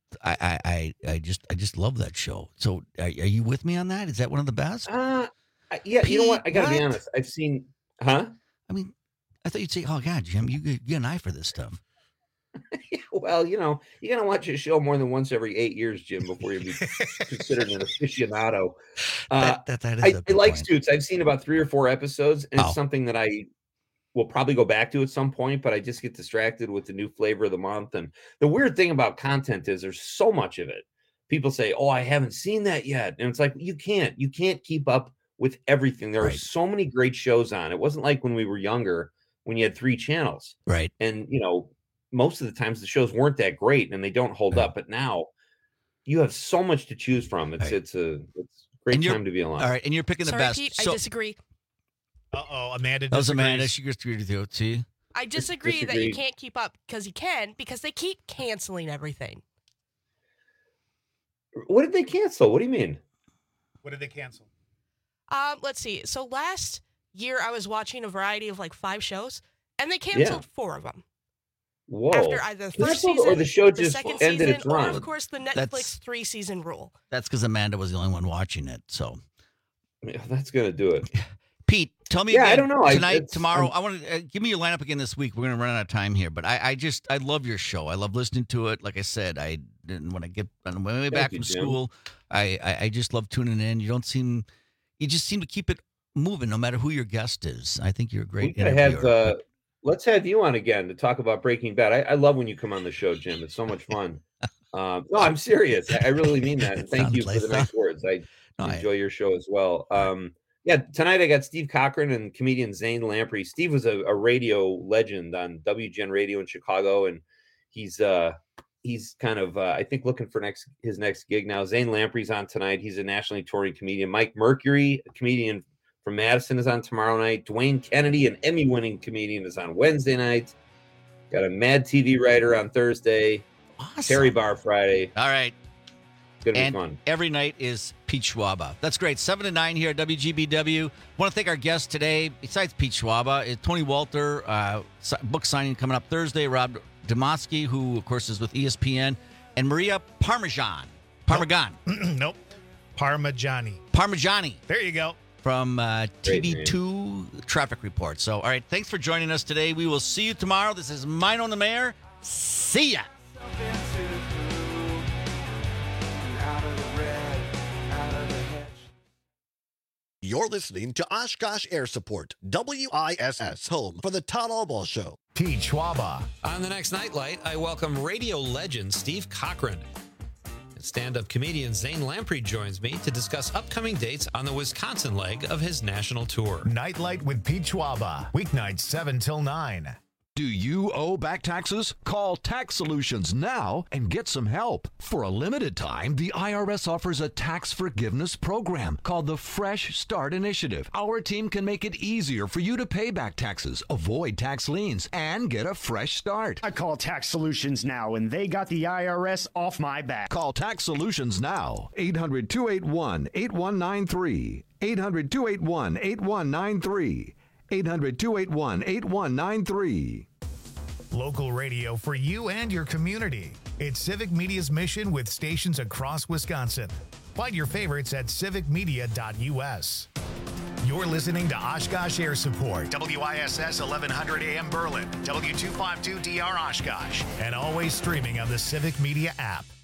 love that show. So are you with me on that? Is that one of the best? Yeah. Pete, you know what? I got to be honest. I've seen. Huh? I mean, I thought you'd say, "Oh God, Jim, you get an eye for this stuff." Well, you got to watch a show more than once every 8 years, Jim, before you be considered an aficionado. That is I like Suits. I've seen about 3 or 4 episodes, and it's something that I will probably go back to at some point, but I just get distracted with the new flavor of the month. And the weird thing about content is there's so much of it. People say, "Oh, I haven't seen that yet." And it's like, you can't keep up with everything. There are so many great shows on. It wasn't like when we were younger, when you had 3 channels. Right. And, most of the times the shows weren't that great and they don't hold up. But now you have so much to choose from. It's a great time to be alive. All right. And you're picking the best. Pete, I disagree. Uh-oh, Amanda disagrees. That was Amanda. She agreed with you. See? I disagree that you can't keep up because they keep canceling everything. What did they cancel? What do you mean? What did they cancel? Let's see. So last year I was watching a variety of like 5 shows, and they canceled 4 of them. Whoa! After either the first season, or the show the just second ended season, its run. or of course the Netflix 3-season rule. That's because Amanda was the only one watching it. So that's gonna do it. Pete, tell me. Yeah, again, I don't know. Tonight, tomorrow. I want to give me your lineup again this week. We're going to run out of time here, but I love your show. I love listening to it. Like I said, when I get on my way back from school, I just love tuning in. You just seem to keep it moving, no matter who your guest is. I think you're a great interviewer. Let's have you on again to talk about Breaking Bad. I love when you come on the show, Jim. It's so much fun. No, I'm serious. I really mean that. And thank you for the nice words. I enjoy your show as well. Yeah, tonight I got Steve Cochran and comedian Zane Lamprey. Steve was a radio legend on WGN Radio in Chicago, and he's kind of I think looking for his next gig now. Zane Lamprey's on tonight. He's a nationally touring comedian. Mike Mercury, a comedian from Madison, is on tomorrow night. Dwayne Kennedy, an Emmy-winning comedian, is on Wednesday night. Got a Mad TV writer on Thursday. Awesome. Terry Bar Friday. All right. It's going to be and fun. Every night is Pete Schwaba. That's great. 7 to 9 here at WGBW. Want to thank our guest today, besides Pete Schwaba, is Tony Walter, book signing coming up Thursday. Rob Demoski, who, of course, is with ESPN, and Maria Parmesan. Nope. Parmigiani. There you go. From TV2 Traffic Report. So, all right, thanks for joining us today. We will see you tomorrow. This is Mine on the Mayor. See ya. You're listening to Oshkosh Air Support, WISS, home for the Todd Albaugh Show. Pete Schwaba. On the next Nightlight, I welcome radio legend Steve Cochran. And stand-up comedian Zane Lamprey joins me to discuss upcoming dates on the Wisconsin leg of his national tour. Nightlight with Pete Schwaba. Weeknights 7 till 9. Do you owe back taxes? Call Tax Solutions now and get some help. For a limited time, the IRS offers a tax forgiveness program called the Fresh Start Initiative. Our team can make it easier for you to pay back taxes, avoid tax liens, and get a fresh start. I call Tax Solutions now, and they got the IRS off my back. Call Tax Solutions now. 800-281-8193. 800-281-8193. 800-281-8193. Local radio for you and your community. It's Civic Media's mission with stations across Wisconsin. Find your favorites at civicmedia.us. You're listening to Oshkosh Air Support, WISS 1100 AM Berlin, W252DR Oshkosh, and always streaming on the Civic Media app.